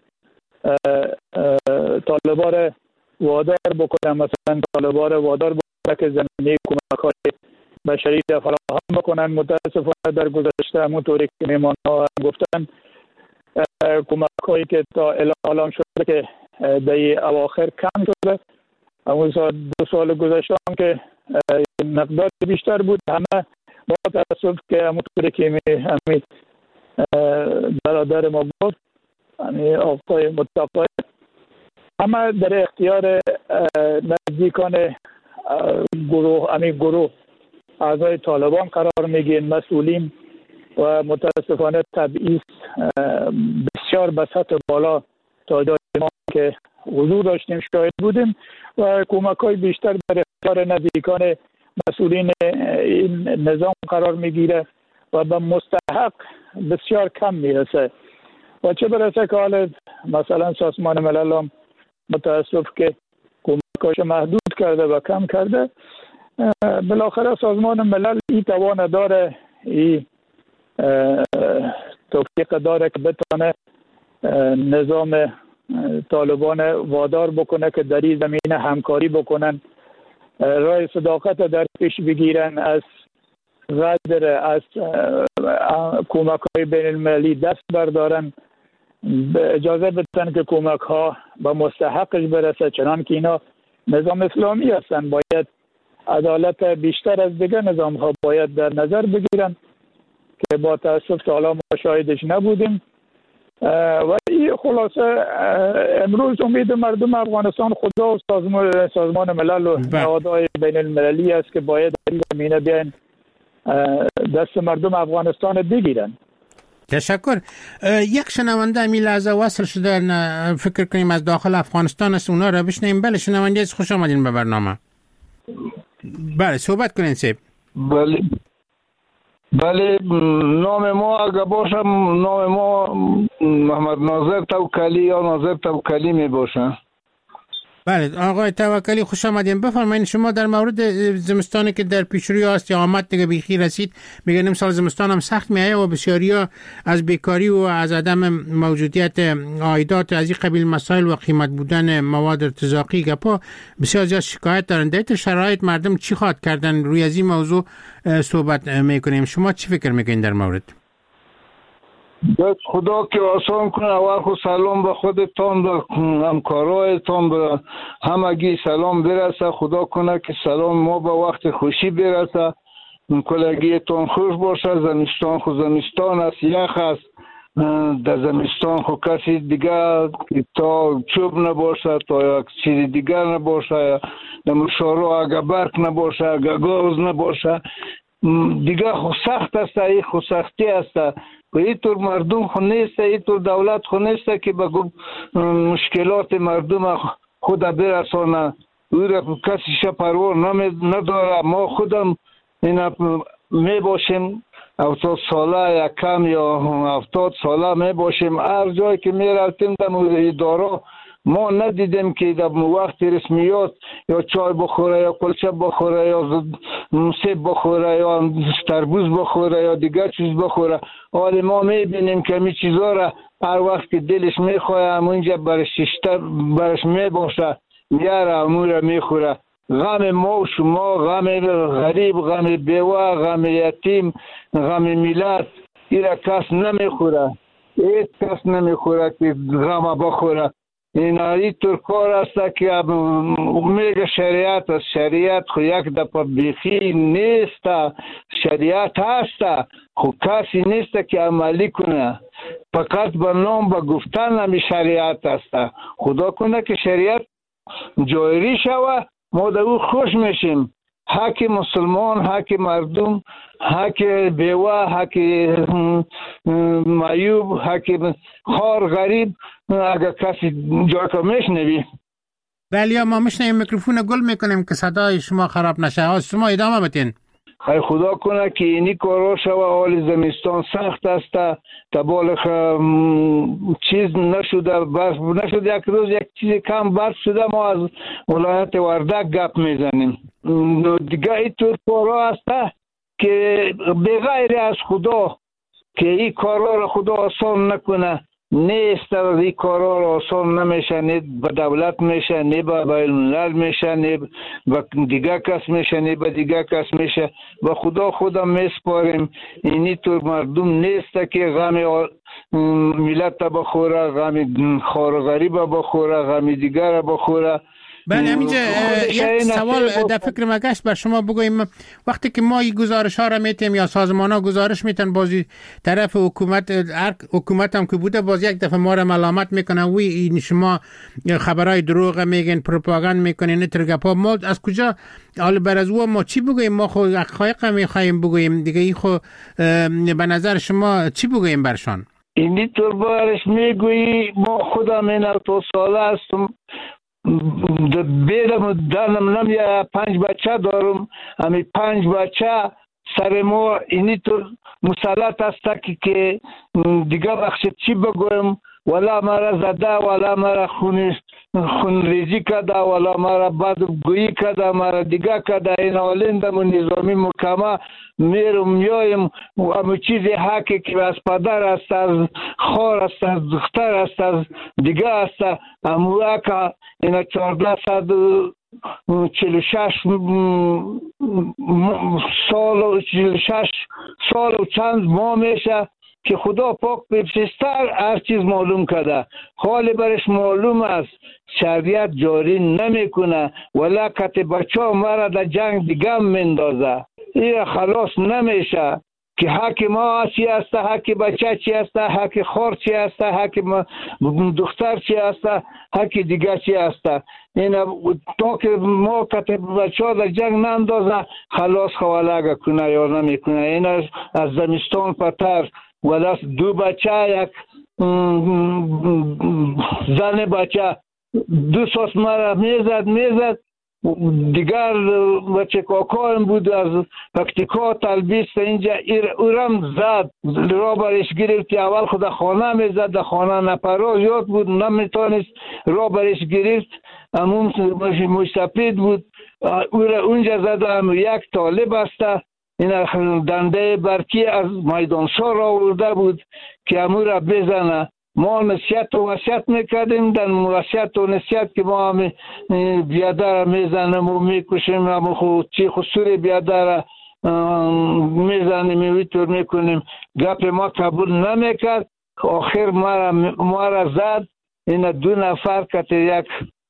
Speaker 9: طالبان را وادار بکنه، مثلا طالبان را وادار بکنه که زمینه کمک های بشری را فراهم بکنن. متاسفانه در گذشته همونطوری که میمان ها گفتن کمک هایی که تا اعلام شده که در اواخر کم شده. همون سال دو سال گذشته هم که مقدار بیشتر بود. همه با تاسف که همونطوری که همین برادر ما گفت، یعنی آقای متقای، همه در اختیار نزدیکان گروه همین گروه اعضای طالبان قرار میگیرن، مسئولین، و متاسفانه تبعیض بسیار به سطح بالا تا جای ما که حضور داشتیم شاهد بودیم و کمک های بیشتر در اختیار نزدیکان مسئولین این نظام قرار میگیره و به مستحق بسیار کم میرسه. و چه برسه که حال مثلا سازمان ملل هم متاسف که کمکاش محدود کرده و کم کرده. بالاخره سازمان ملل این توان داره، این توفیق داره که بتونه نظام طالبان وادار بکنه که در این زمینه همکاری بکنن، راه صداقت در پیش بگیرن، از غدر، از کمک های بین المللی دست بردارن، اجازه بدن که کمک ها به مستحقش برسه. چنان که اینا نظام اسلامی هستن، باید عدالت بیشتر از دیگر نظام ها باید در نظر بگیرن که با تاسف تا حالا ما شاهدش نبودیم. و این خلاصه امروز امید مردم افغانستان خدا و سازمان, سازمان ملل و نهادهای بین المللی است که باید در این زمینه بیان دست مردم افغانستان بگیرن.
Speaker 8: تشکر. یک شنونده امی لحظه وصل شده، فکر کنیم از داخل افغانستان است، اونا را بشنیم. بله شنونده از خوش آمدین به برنامه. بله صحبت کنین سیب.
Speaker 13: بله بله نام ما اگه باشم نام ما محمد ناظر توکلی یا ناظر توکلی می باشه.
Speaker 8: بله آقای توکلی خوش آمدین. بفرمایید شما در مورد زمستانی که در پیش روی است یا آمد دیگه بیخی رسید، میگن امسال زمستان هم سخت میایه و بسیاریا از بیکاری و از عدم موجودیت عایدات از این قبیل مسائل و قیمت بودن مواد ارتزاقی گپا بسیار زیاد شکایت دارن. در شرایط مردم چی خواهد کردن؟ روی از این موضوع صحبت میکنیم. شما چی فکر میکنین در مورد؟
Speaker 13: دست خدا که آسان کنه. اول خود سلام به خودتان، به همکارایتان، به همگی سلام برسه. خدا کنه که سلام ما به وقت خوشی برسه. کلگیتان خوش باشه. زمستان خود زمستان است، یخ است. در زمستان خود کسی دیگر تا چوب نباشه، تا یک چیز دیگر نباشه، در مشارو اگه برق نباشه، اگه گاز نباشه، دیگر خود سخت است. این خود سختی است. و اینطور مردم خود نیست، اینطور دولت خود نیست که به مشکلات مردم خود برسانه. او را کسی شا پروا نداره. ما خودم اینا می باشیم هفتاد ساله یا کم یا هفتاد ساله می باشیم، هر جایی که می رفتیم در اداره ما ندیدیم که در وقت رسمیات یا چای بخوره یا کلچه بخوره یا سیب بخوره یا تربوز بخوره یا دیگر چیز بخوره. حالا ما میبینیم که می چیزا را هر وقت که دلش میخواه همونجا برش ششتر برش میباشه میاره همون را میخوره. غم ما و شما، غم غریب، غم بیوه، غم یتیم، غم ملت، این را کس نمیخوره. هیچ کس نمیخوره که غم بخوره. این اینطور کار است که میگه شریعت است. شریعت خو یک دفعه بیخی نیست. شریعت هست خو کسی نیست که عملی کنه. فقط به نام به گفتن همی شریعت است. خدا کنه که شریعت جایری شوه، ما در او خوش میشیم. حق مسلمان، حق مردم، حق بیوه، حق معیوب، حق خار غریب اگر کسی جای که میشنوی.
Speaker 8: بله ما میشنویم. میکروفون گل میکنیم که صدای شما خراب نشه. شما ادامه بدین.
Speaker 13: خیلی خدا کنه که اینی کارا شوه. حال زمستان سخت است. تبالخ چیز نشده، برف نشده. یک روز یک چیز کم برف شده ما از ولایت وردک گپ میزنیم. دیگه اینطور کارا است که بغیر از خدا که این کارا را خدا آسان نکنه. نیست این کارا را آسان نمیشه، نه به دولت میشه، نه به بین الملل میشه، نه به دیگه کس میشه، نه به دیگه کس میشه. به خدا خودم میسپاریم. اینی طور مردم نیست که غم ملت بخوره، غم خار غریب بخوره، غم دیگر بخوره.
Speaker 8: بله همینجا یک سوال در فکر ما گشت بر شما بگویم. وقتی که ما این گزارش ها را میتیم یا سازمان ها گزارش میتن بازی طرف حکومت حکومت هم که بوده باز یک دفعه ما را ملامت میکنه وی این شما خبرهای دروغ میگین، پروپاگاند میکنین، ترگپا. ما از کجا حال بر از او ما چی بگویم؟ ما خود حقایق میخوایم بگویم دیگه. این خود به نظر شما چی بگویم برشان؟
Speaker 13: اینی طور بارش میگویی ما خودم این تو ساله هستم بیدم دانم نمیه پنج بچه دارم. همی پنج بچه سر ما اینی طور مسلط است که دیگه بخش چی بگویم. ولا مرا زده، ولا مرا خون خون ریزی کده، ولا مرا بدگویی کده، مرا دیگه کده. این حالندم و نظامی محکمه میرم میایم و همه چیزی حقی که از پدر است، از خور است، از دختر است، از دیگه است. همو اکا اینا چارده صد چل و شش سال و چل و شش سال و چند ماه میشه که خدا پاک بفرستر هر چیز معلوم کرده. حال برش معلوم است شریعت جاری نمیکنه ولی کت بچه ها مرا در جنگ دیگه مندازه. این خلاص نمیشه که حق ما چی است، حق بچه چی است، حق خور چی است، حق دختر چی است، حق دیگه چی است. این تا که ما کت بچه ها در جنگ نندازه خلاص خوالگه کنه یا نمیکنه. این از زمستان پتر ولی دو بچه، یک زن بچه دو ساس مرا میزد میزد دیگر بچه کاکایم بود از پکتیکا تلبیست اینجا اورم زد را برش گرفت. اول خدا خانه میزد، در خانه نپرا زیاد بود نمیتونست را برش گرفت. امون مشتپید بود اونجا زدم. یک طالب است این دنده برکی از میدانسا را آورده بود که امو را بزنه. ما نصیحت و وصیت میکردیم. در وصیت و نصیحت که ما هم بیادر میزنیم و میکشیم، هم خود چی خسوری بیادر میزنیم ویتور میکنیم. گپ ما قبول نمیکرد. آخر ما را زد. این دو نفر کت یک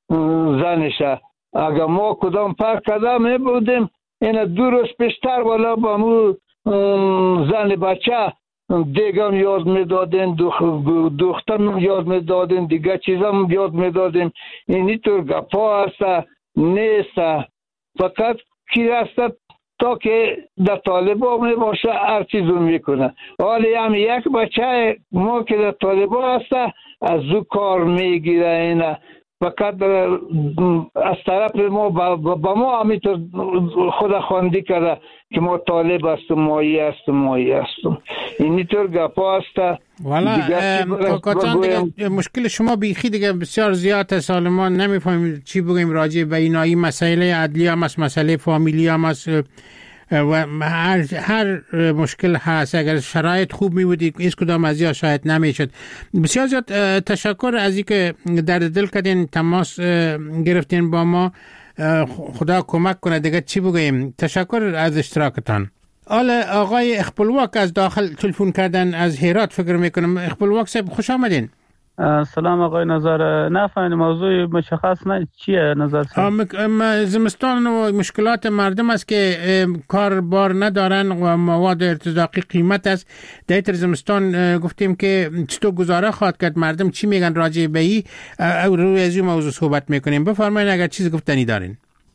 Speaker 13: زنشه. اگر ما کدام پر کده می بودیم این دو روز پیشتر والا با مو زن بچه دیگم یاد میدادین، دخترم یاد میدادین، دیگه چیزم یاد میدادیم. اینی طور گپا هست نیست. فقط کی هست تا که در طالبا می باشه هر چیزو میکنه. حالی هم یک بچه ما که در طالبا هست از او کار میگیره. اینه فقط از طرف ما با ما همیتر خود خواندی کرده که ما طالب هستم، مایی هستم، مایی هستم. اینی طور گپا هست.
Speaker 8: والا کاتان دیگه مشکل شما بیخی دیگه بسیار زیاد است. ما نمیفهمیم چی بگیم راجع به اینایی. مسئله عدلی هم است، مسئله فامیلی هم است و هر, هر مشکل هست. اگر شرایط خوب می بودی هیچ کدام از یا شاید نمیشد. بسیار زیاد تشکر از اینکه در دل کردین، تماس گرفتین با ما. خدا کمک کنه دیگه چی بگویم. تشکر از اشتراکتان. حالا آقای اخپلواک از داخل تلفن کردن از هرات فکر میکنم. اخپلواک صاحب خوش آمدین.
Speaker 14: سلام آقای نظر. نفهمید موضوع مشخص نه چیه نظر صاحب؟
Speaker 8: زمستان و مشکلات مردم است که کار بار ندارن و مواد ارتزاقی قیمت است. در زمستان گفتیم که چطور گزاره خواهد کرد، مردم چی میگن راجع به این، روی از این موضوع صحبت میکنیم. بفرمایید اگر چیز گفتنی دارین.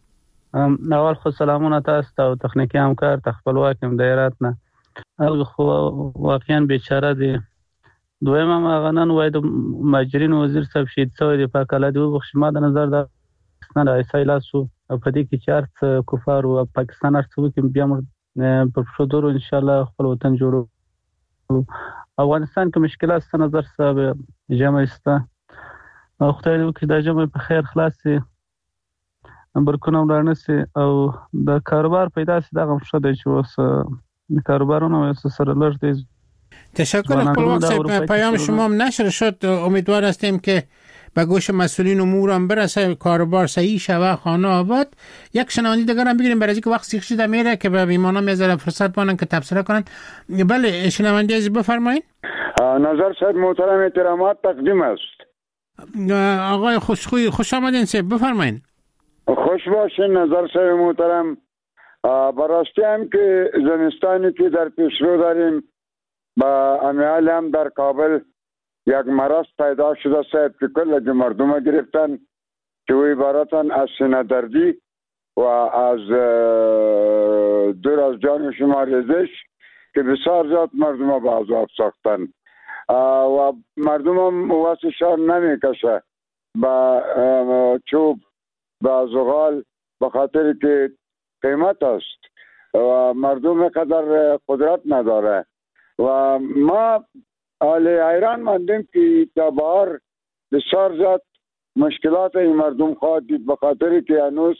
Speaker 14: اول خود سلامونه تاسو او تخنیکی همکار تخپلواک هم دایرات نه الګ خو واقعا بیچاره دي. دویم هم هغه نن وای د ماجرین وزیر صاحب شهید شوی دی په کله دی وبخښ ما د نظر د نه د سایلاسو په دې کې چارت کفار او پاکستان ارڅو کې بیا موږ په شودورو ان شاء الله خپل وطن جوړو. افغانستان کې مشکلات ست نظر صاحب جمع است. خدای دې وکړي دا جمع په خیر خلاصي برکونه ورنسي او د کاروبار پیدا سي. دا غو شته چې اوس کاروبارونه وسه سره لږ دي
Speaker 8: تشکر خپلواک صاحب. پیام شما هم نشر شد. امیدوار هستیم که به گوش مسئولین امور هم برسه، کاروبار صحیح شوه، خانه آباد. یک شنوندی دیگر هم بگیریم برای که وقت سیخ شده میره که به بیمانا میذاره فرصت بانن که تبصره کنن. بله شنوندی عزیز بفرمایید.
Speaker 15: نظر صاحب محترم احترامات تقدیم است.
Speaker 8: آقای خوشخوی خوش آمدین صاحب بفرمایید.
Speaker 15: خوش باشین نظر صاحب محترم. براستی هم که زمستانی که در پیش رو داریم با امیال هم در کابل یک مرض پیدا شده صاحب که کل مردم گرفتن که او عبارتن از سینه دردی و از دور از جان شما ریزش که بسیار زیاد مردم به عذاب ساختن و مردم هم واسشان نمی کشه با چوب با زغال به خاطر که قیمت است و مردم قدر قدرت نداره و ما حال ایران مندیم که تا بار بسیار زیاد مشکلات این مردم خواهد دید به خاطر که هنوز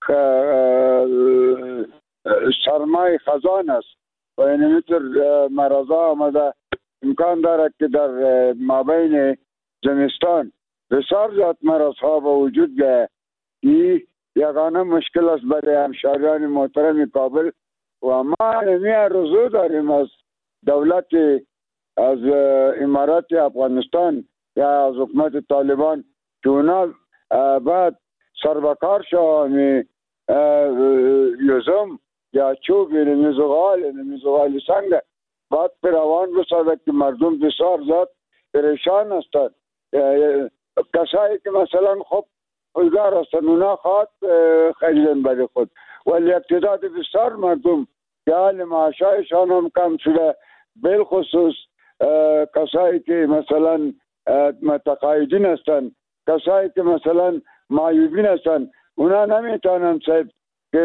Speaker 15: سرمای خزان است و این میتر مرضا آمده امکان دارد که در مابین زمستان بسیار زیاد مرض ها به وجود بیاید. این یگانه مشکل است برای همشهریان محترم کابل و ما نمی رجوع داریم از دولت از امارات افغانستان یا از حکومت طالبان که اونا بعد سربکار شوانی یوزم یا چوب یا زغال یا زغال سنگ بعد پیروان بسازد که مردم بسیار زیاد پریشان هستند. کسایی که مثلا خب پولدار هستند اونا خواهد خریدن برای خود ولی اقتداد بسیار مردم که حال معاشایشان هم کم شده، بالخصوص کسایی که مثلا متقاعدین هستند، کسایی که مثلا معیوبین هستند، اونا نمیتونن صاحب که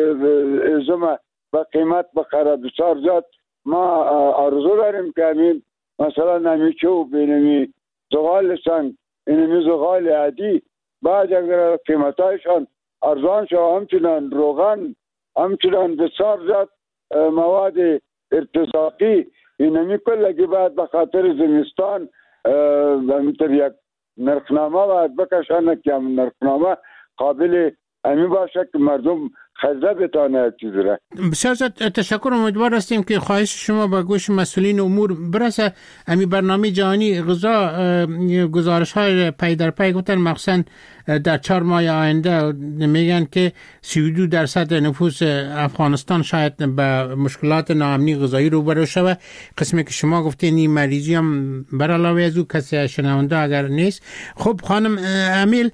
Speaker 15: ازم با قیمت بخره بسیار زیاد. ما آرزو داریم که همین مثلا همی چوب اینمی زغال سنگ اینمی زغال عادی بعد اگر قیمتایشان ارزان شو همچنان روغن همچنان بسیار زیاد مواد ارتزاقی اینمی کلگی باید به خاطر زمستان همینطور یک نرخنامه باید بکشانه که هم نرخنامه قابل امی باشه که مردم خریده بتانه چیز را.
Speaker 8: بسیار زیاد تشکر. امیدوار هستیم که خواهش شما به گوش مسئولین امور برسه. امی برنامه جهانی غذا گزارش های پی در پی گفتن مخصوصا در چهار ماه آینده میگن که سی و دو درصد نفوس افغانستان شاید به مشکلات ناامنی غذایی روبرو شود. قسمی که شما گفتین این مریضی هم بر علاوه از او کسی شنونده اگر نیست. خب خانم امیل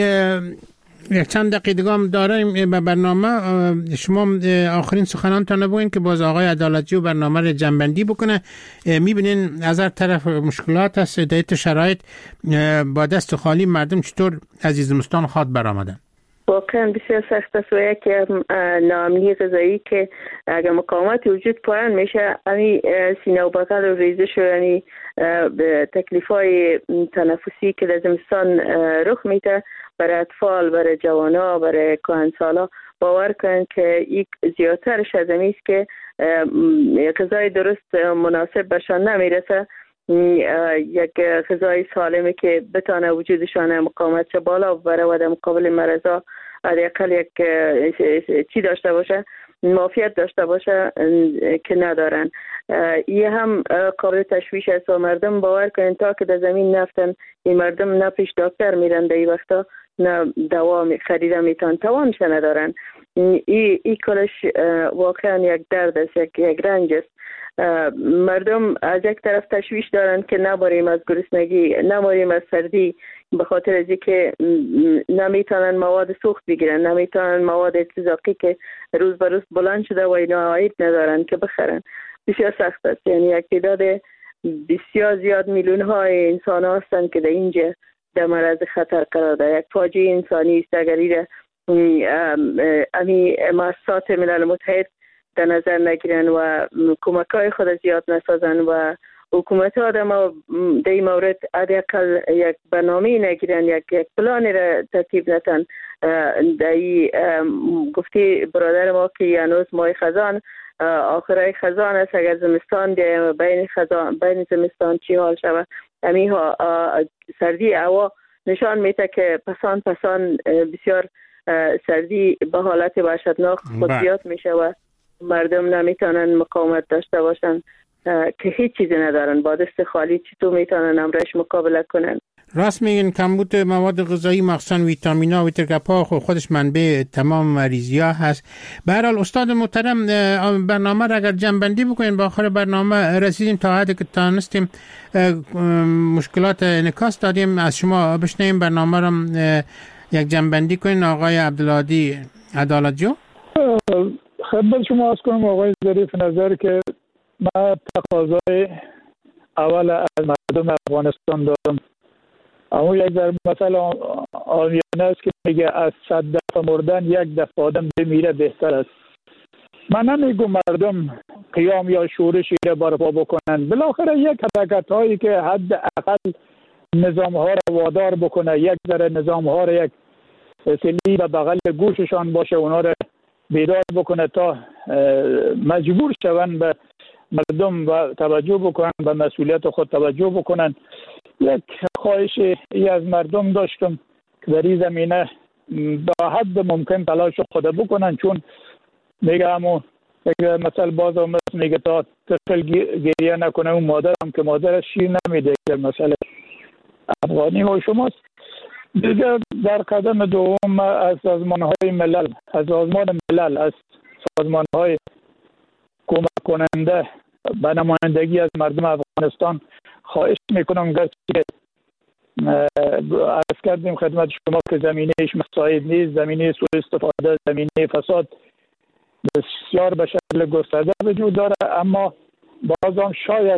Speaker 8: یک چند دقیقه دیگه هم داریم به برنامه. شما آخرین سخنانتان بگوین که باز آقای عدالتی و برنامه رو جنبندی بکنه. میبینین از هر طرف مشکلات هست، دیت شرایط با دست خالی مردم چطور از زمستان خواد برآمدن؟
Speaker 11: واقعا بسیار سخت است و یکی ناامنی غذایی که اگر مقاومت وجود پایان میشه امی سینه و بغل و ریزش و یعنی تکلیف های تنفسی که در زمستان رخ میده برای اطفال، برای جوانا، برای کهنسالا باور کنن که یک زیادترش از این است که غذای درست مناسب بهشان نمیرسه. یک غذای سالمی که بتانه وجودشان مقاومت بالا ببره و در مقابل مرضا حداقل یک چی داشته باشه، معافیت داشته باشه که ندارن. این هم قابل تشویش است و مردم باور کنن تا که در زمین نفتن این مردم نه پیش دکتر میرن در این وقتا نه دوا خریده میتون توانش ندارن. این ای کلش واقعا یک درد است، یک, یک رنج است. مردم از یک طرف تشویش دارن که نباریم از گرسنگی، نباریم از سردی به خاطر از اینکه نمیتونن مواد سوخت بگیرن، نمیتونن مواد ارتزاقی که روز به روز بلند شده و اینا عاید ندارن که بخرن. بسیار سخت است. یعنی یک تعداد بسیار زیاد میلیون های انسان ها هستند که در اینجا در معرض خطر قرار دارند. یک فاجعه انسانی است اگر این امی مؤسسات ملل متحد در نظر نگیرن و کمک های خود زیاد نسازن و حکومت ها در این مورد حداقل یک برنامه نگیرن، یک یک پلان را ترتیب نتن. در گفتی برادر ما که هنوز ماه خزان آخرای خزان است. اگر زمستان بیایم بین خزان بین زمستان چی حال شود، همین ها سردی هوا نشان میده که پسان پسان بسیار سردی به حالت وحشتناک خود زیاد میشه و مردم نمیتونن مقاومت داشته باشن که هیچ چیزی ندارن، با دست خالی چطور میتونن امرش مقابله کنن. راست
Speaker 8: میگن کمبود مواد غذایی مخصوصا ویتامینا و ویترگپا خودش منبع تمام مریضی ها هست. به هر حال استاد محترم برنامه را اگر جنبندی بکنین با آخر برنامه رسیدیم تا حدی که تانستیم مشکلات انعکاس دادیم، از شما بشنویم برنامه را یک جنبندی کنین آقای عبدالهادی عدالتجو.
Speaker 9: خدمت شما عرض کنم آقای ظریف نظر که من تقاضای اول از مردم افغانستان دارم، اما یک در مثلا آمیانه است که میگه از صد دفعه مردن یک دفعه آدم بمیره بهتر است. من نمیگم مردم قیام یا شورشی را برپا بکنن، بالاخره یک حرکت هایی که حد اقل نظام ها را وادار بکنه، یک ذره نظام ها را یک سلی و بغل گوششان باشه، اونا را بیدار بکنه تا مجبور شون به مردم و توجه بکنن، به مسئولیت خود توجه بکنن. یک خواهش ای از مردم داشتم که در این زمینه با حد ممکن تلاش خود بکنن، چون میگه همون مثلا باز هم میگه تا طفل گریه نکنه اون مادر هم که مادرش شیر نمیده، که مثلا افغانی ها شماست. دیگه در قدم دوم از سازمان های ملل، از سازمان ملل، از سازمان های کمک کننده به نمایندگی از مردم افغانستان خواهش میکنم گرچه عرض کردیم خدمت شما که زمینهش مساعد نیست، زمینه سوء استفاده، زمینه فساد بسیار به شکل گسترده وجود داره، اما باز هم شاید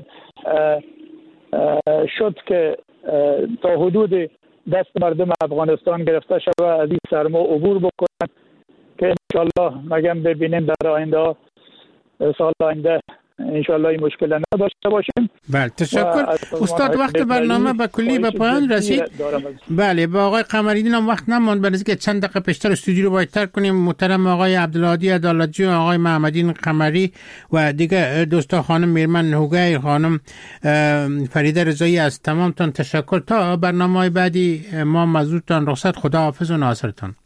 Speaker 9: شد که تا حدود دست مردم افغانستان گرفته شده از این سرما عبور بکنن که انشالله مگم ببینیم در آینده سال آینده انشالله این مشکل نداشته باشیم.
Speaker 8: بله تشکر استاد. وقت برنامه به کلی به پایان رسید. بله با آقای قمریدین هم وقت نماند، برای که چند دقیقه پیشتر استودیو رو باید ترک کنیم. محترم آقای عبدالهادی عدالتجو، آقای محمدین قمری و دیگه دوستا، خانم میرمن هوگی، خانم فریده رضایی، از تمامتان تشکر. تا برنامه بعدی ما مزودتان رخصت، خدا حافظ و ناصرتان.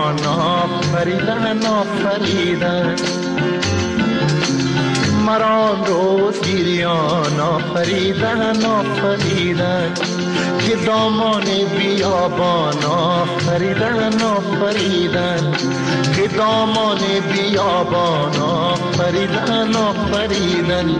Speaker 16: گریان آفریدن آفریدن مرا روز گریان آفریدن آفریدن که دامان بیابان آفریدن آفریدن که دامان بیابان آفریدن آفریدن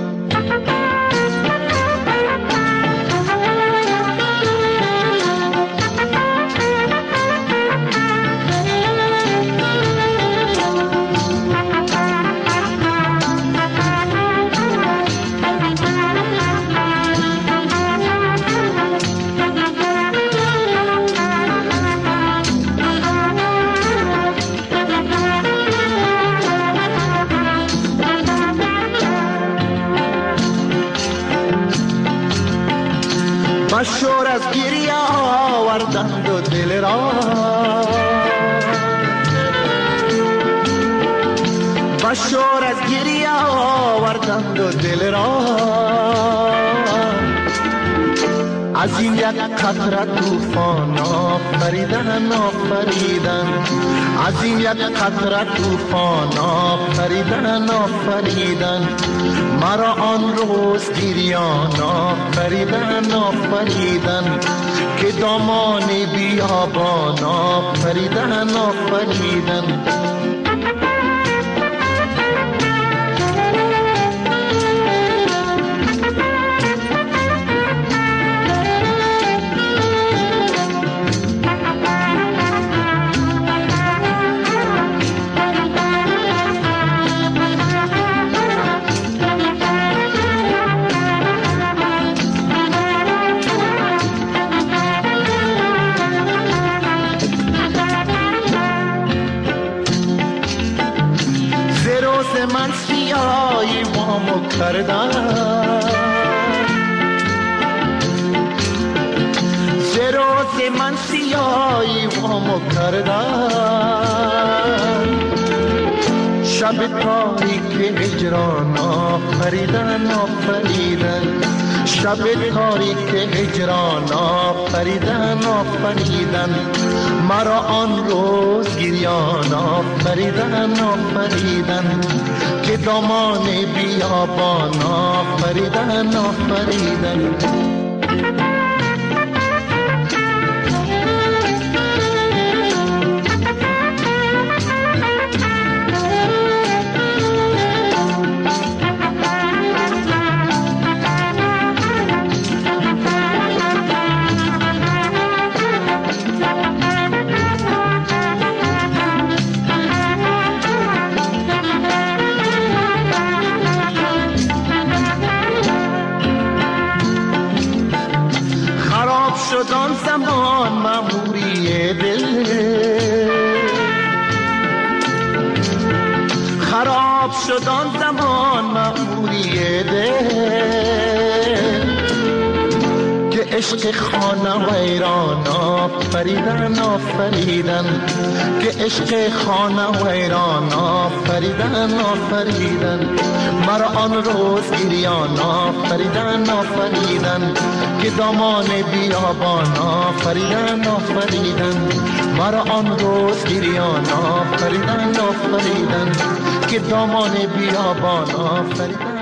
Speaker 16: مشور از گریه آوردند و دل را مشور از گریه آوردند و دل را از این یک قطره طوفان آفریدن آفریدن از این یک قطره طوفان آفریدن آفریدن مرا آن روز گریان آفریدن آفریدن که دامان بیابان آفریدن آفریدن من سیایی وامو کردن زروز من سیایی وامو کردن شب تاریک هجران آفریدن آفریدن شب تاریک هجران آفریدن آفریدن مرا آن روز گریان آفریدن آفریدن که دامان بیابان آفریدن آفریدن شد آن زمان مأموری دل خراب شد آن زمان مأموری دل که عشق خانه ویران آفریدن آفریدن که عشق خانه ویران آفریدن آفریدن مرا آن روز گریان آفریدن آفریدن که دامان بیابان آفریدن آفریدن مرا آن روز گریان آفریدن آفریدن که دامان بیابان آفریدن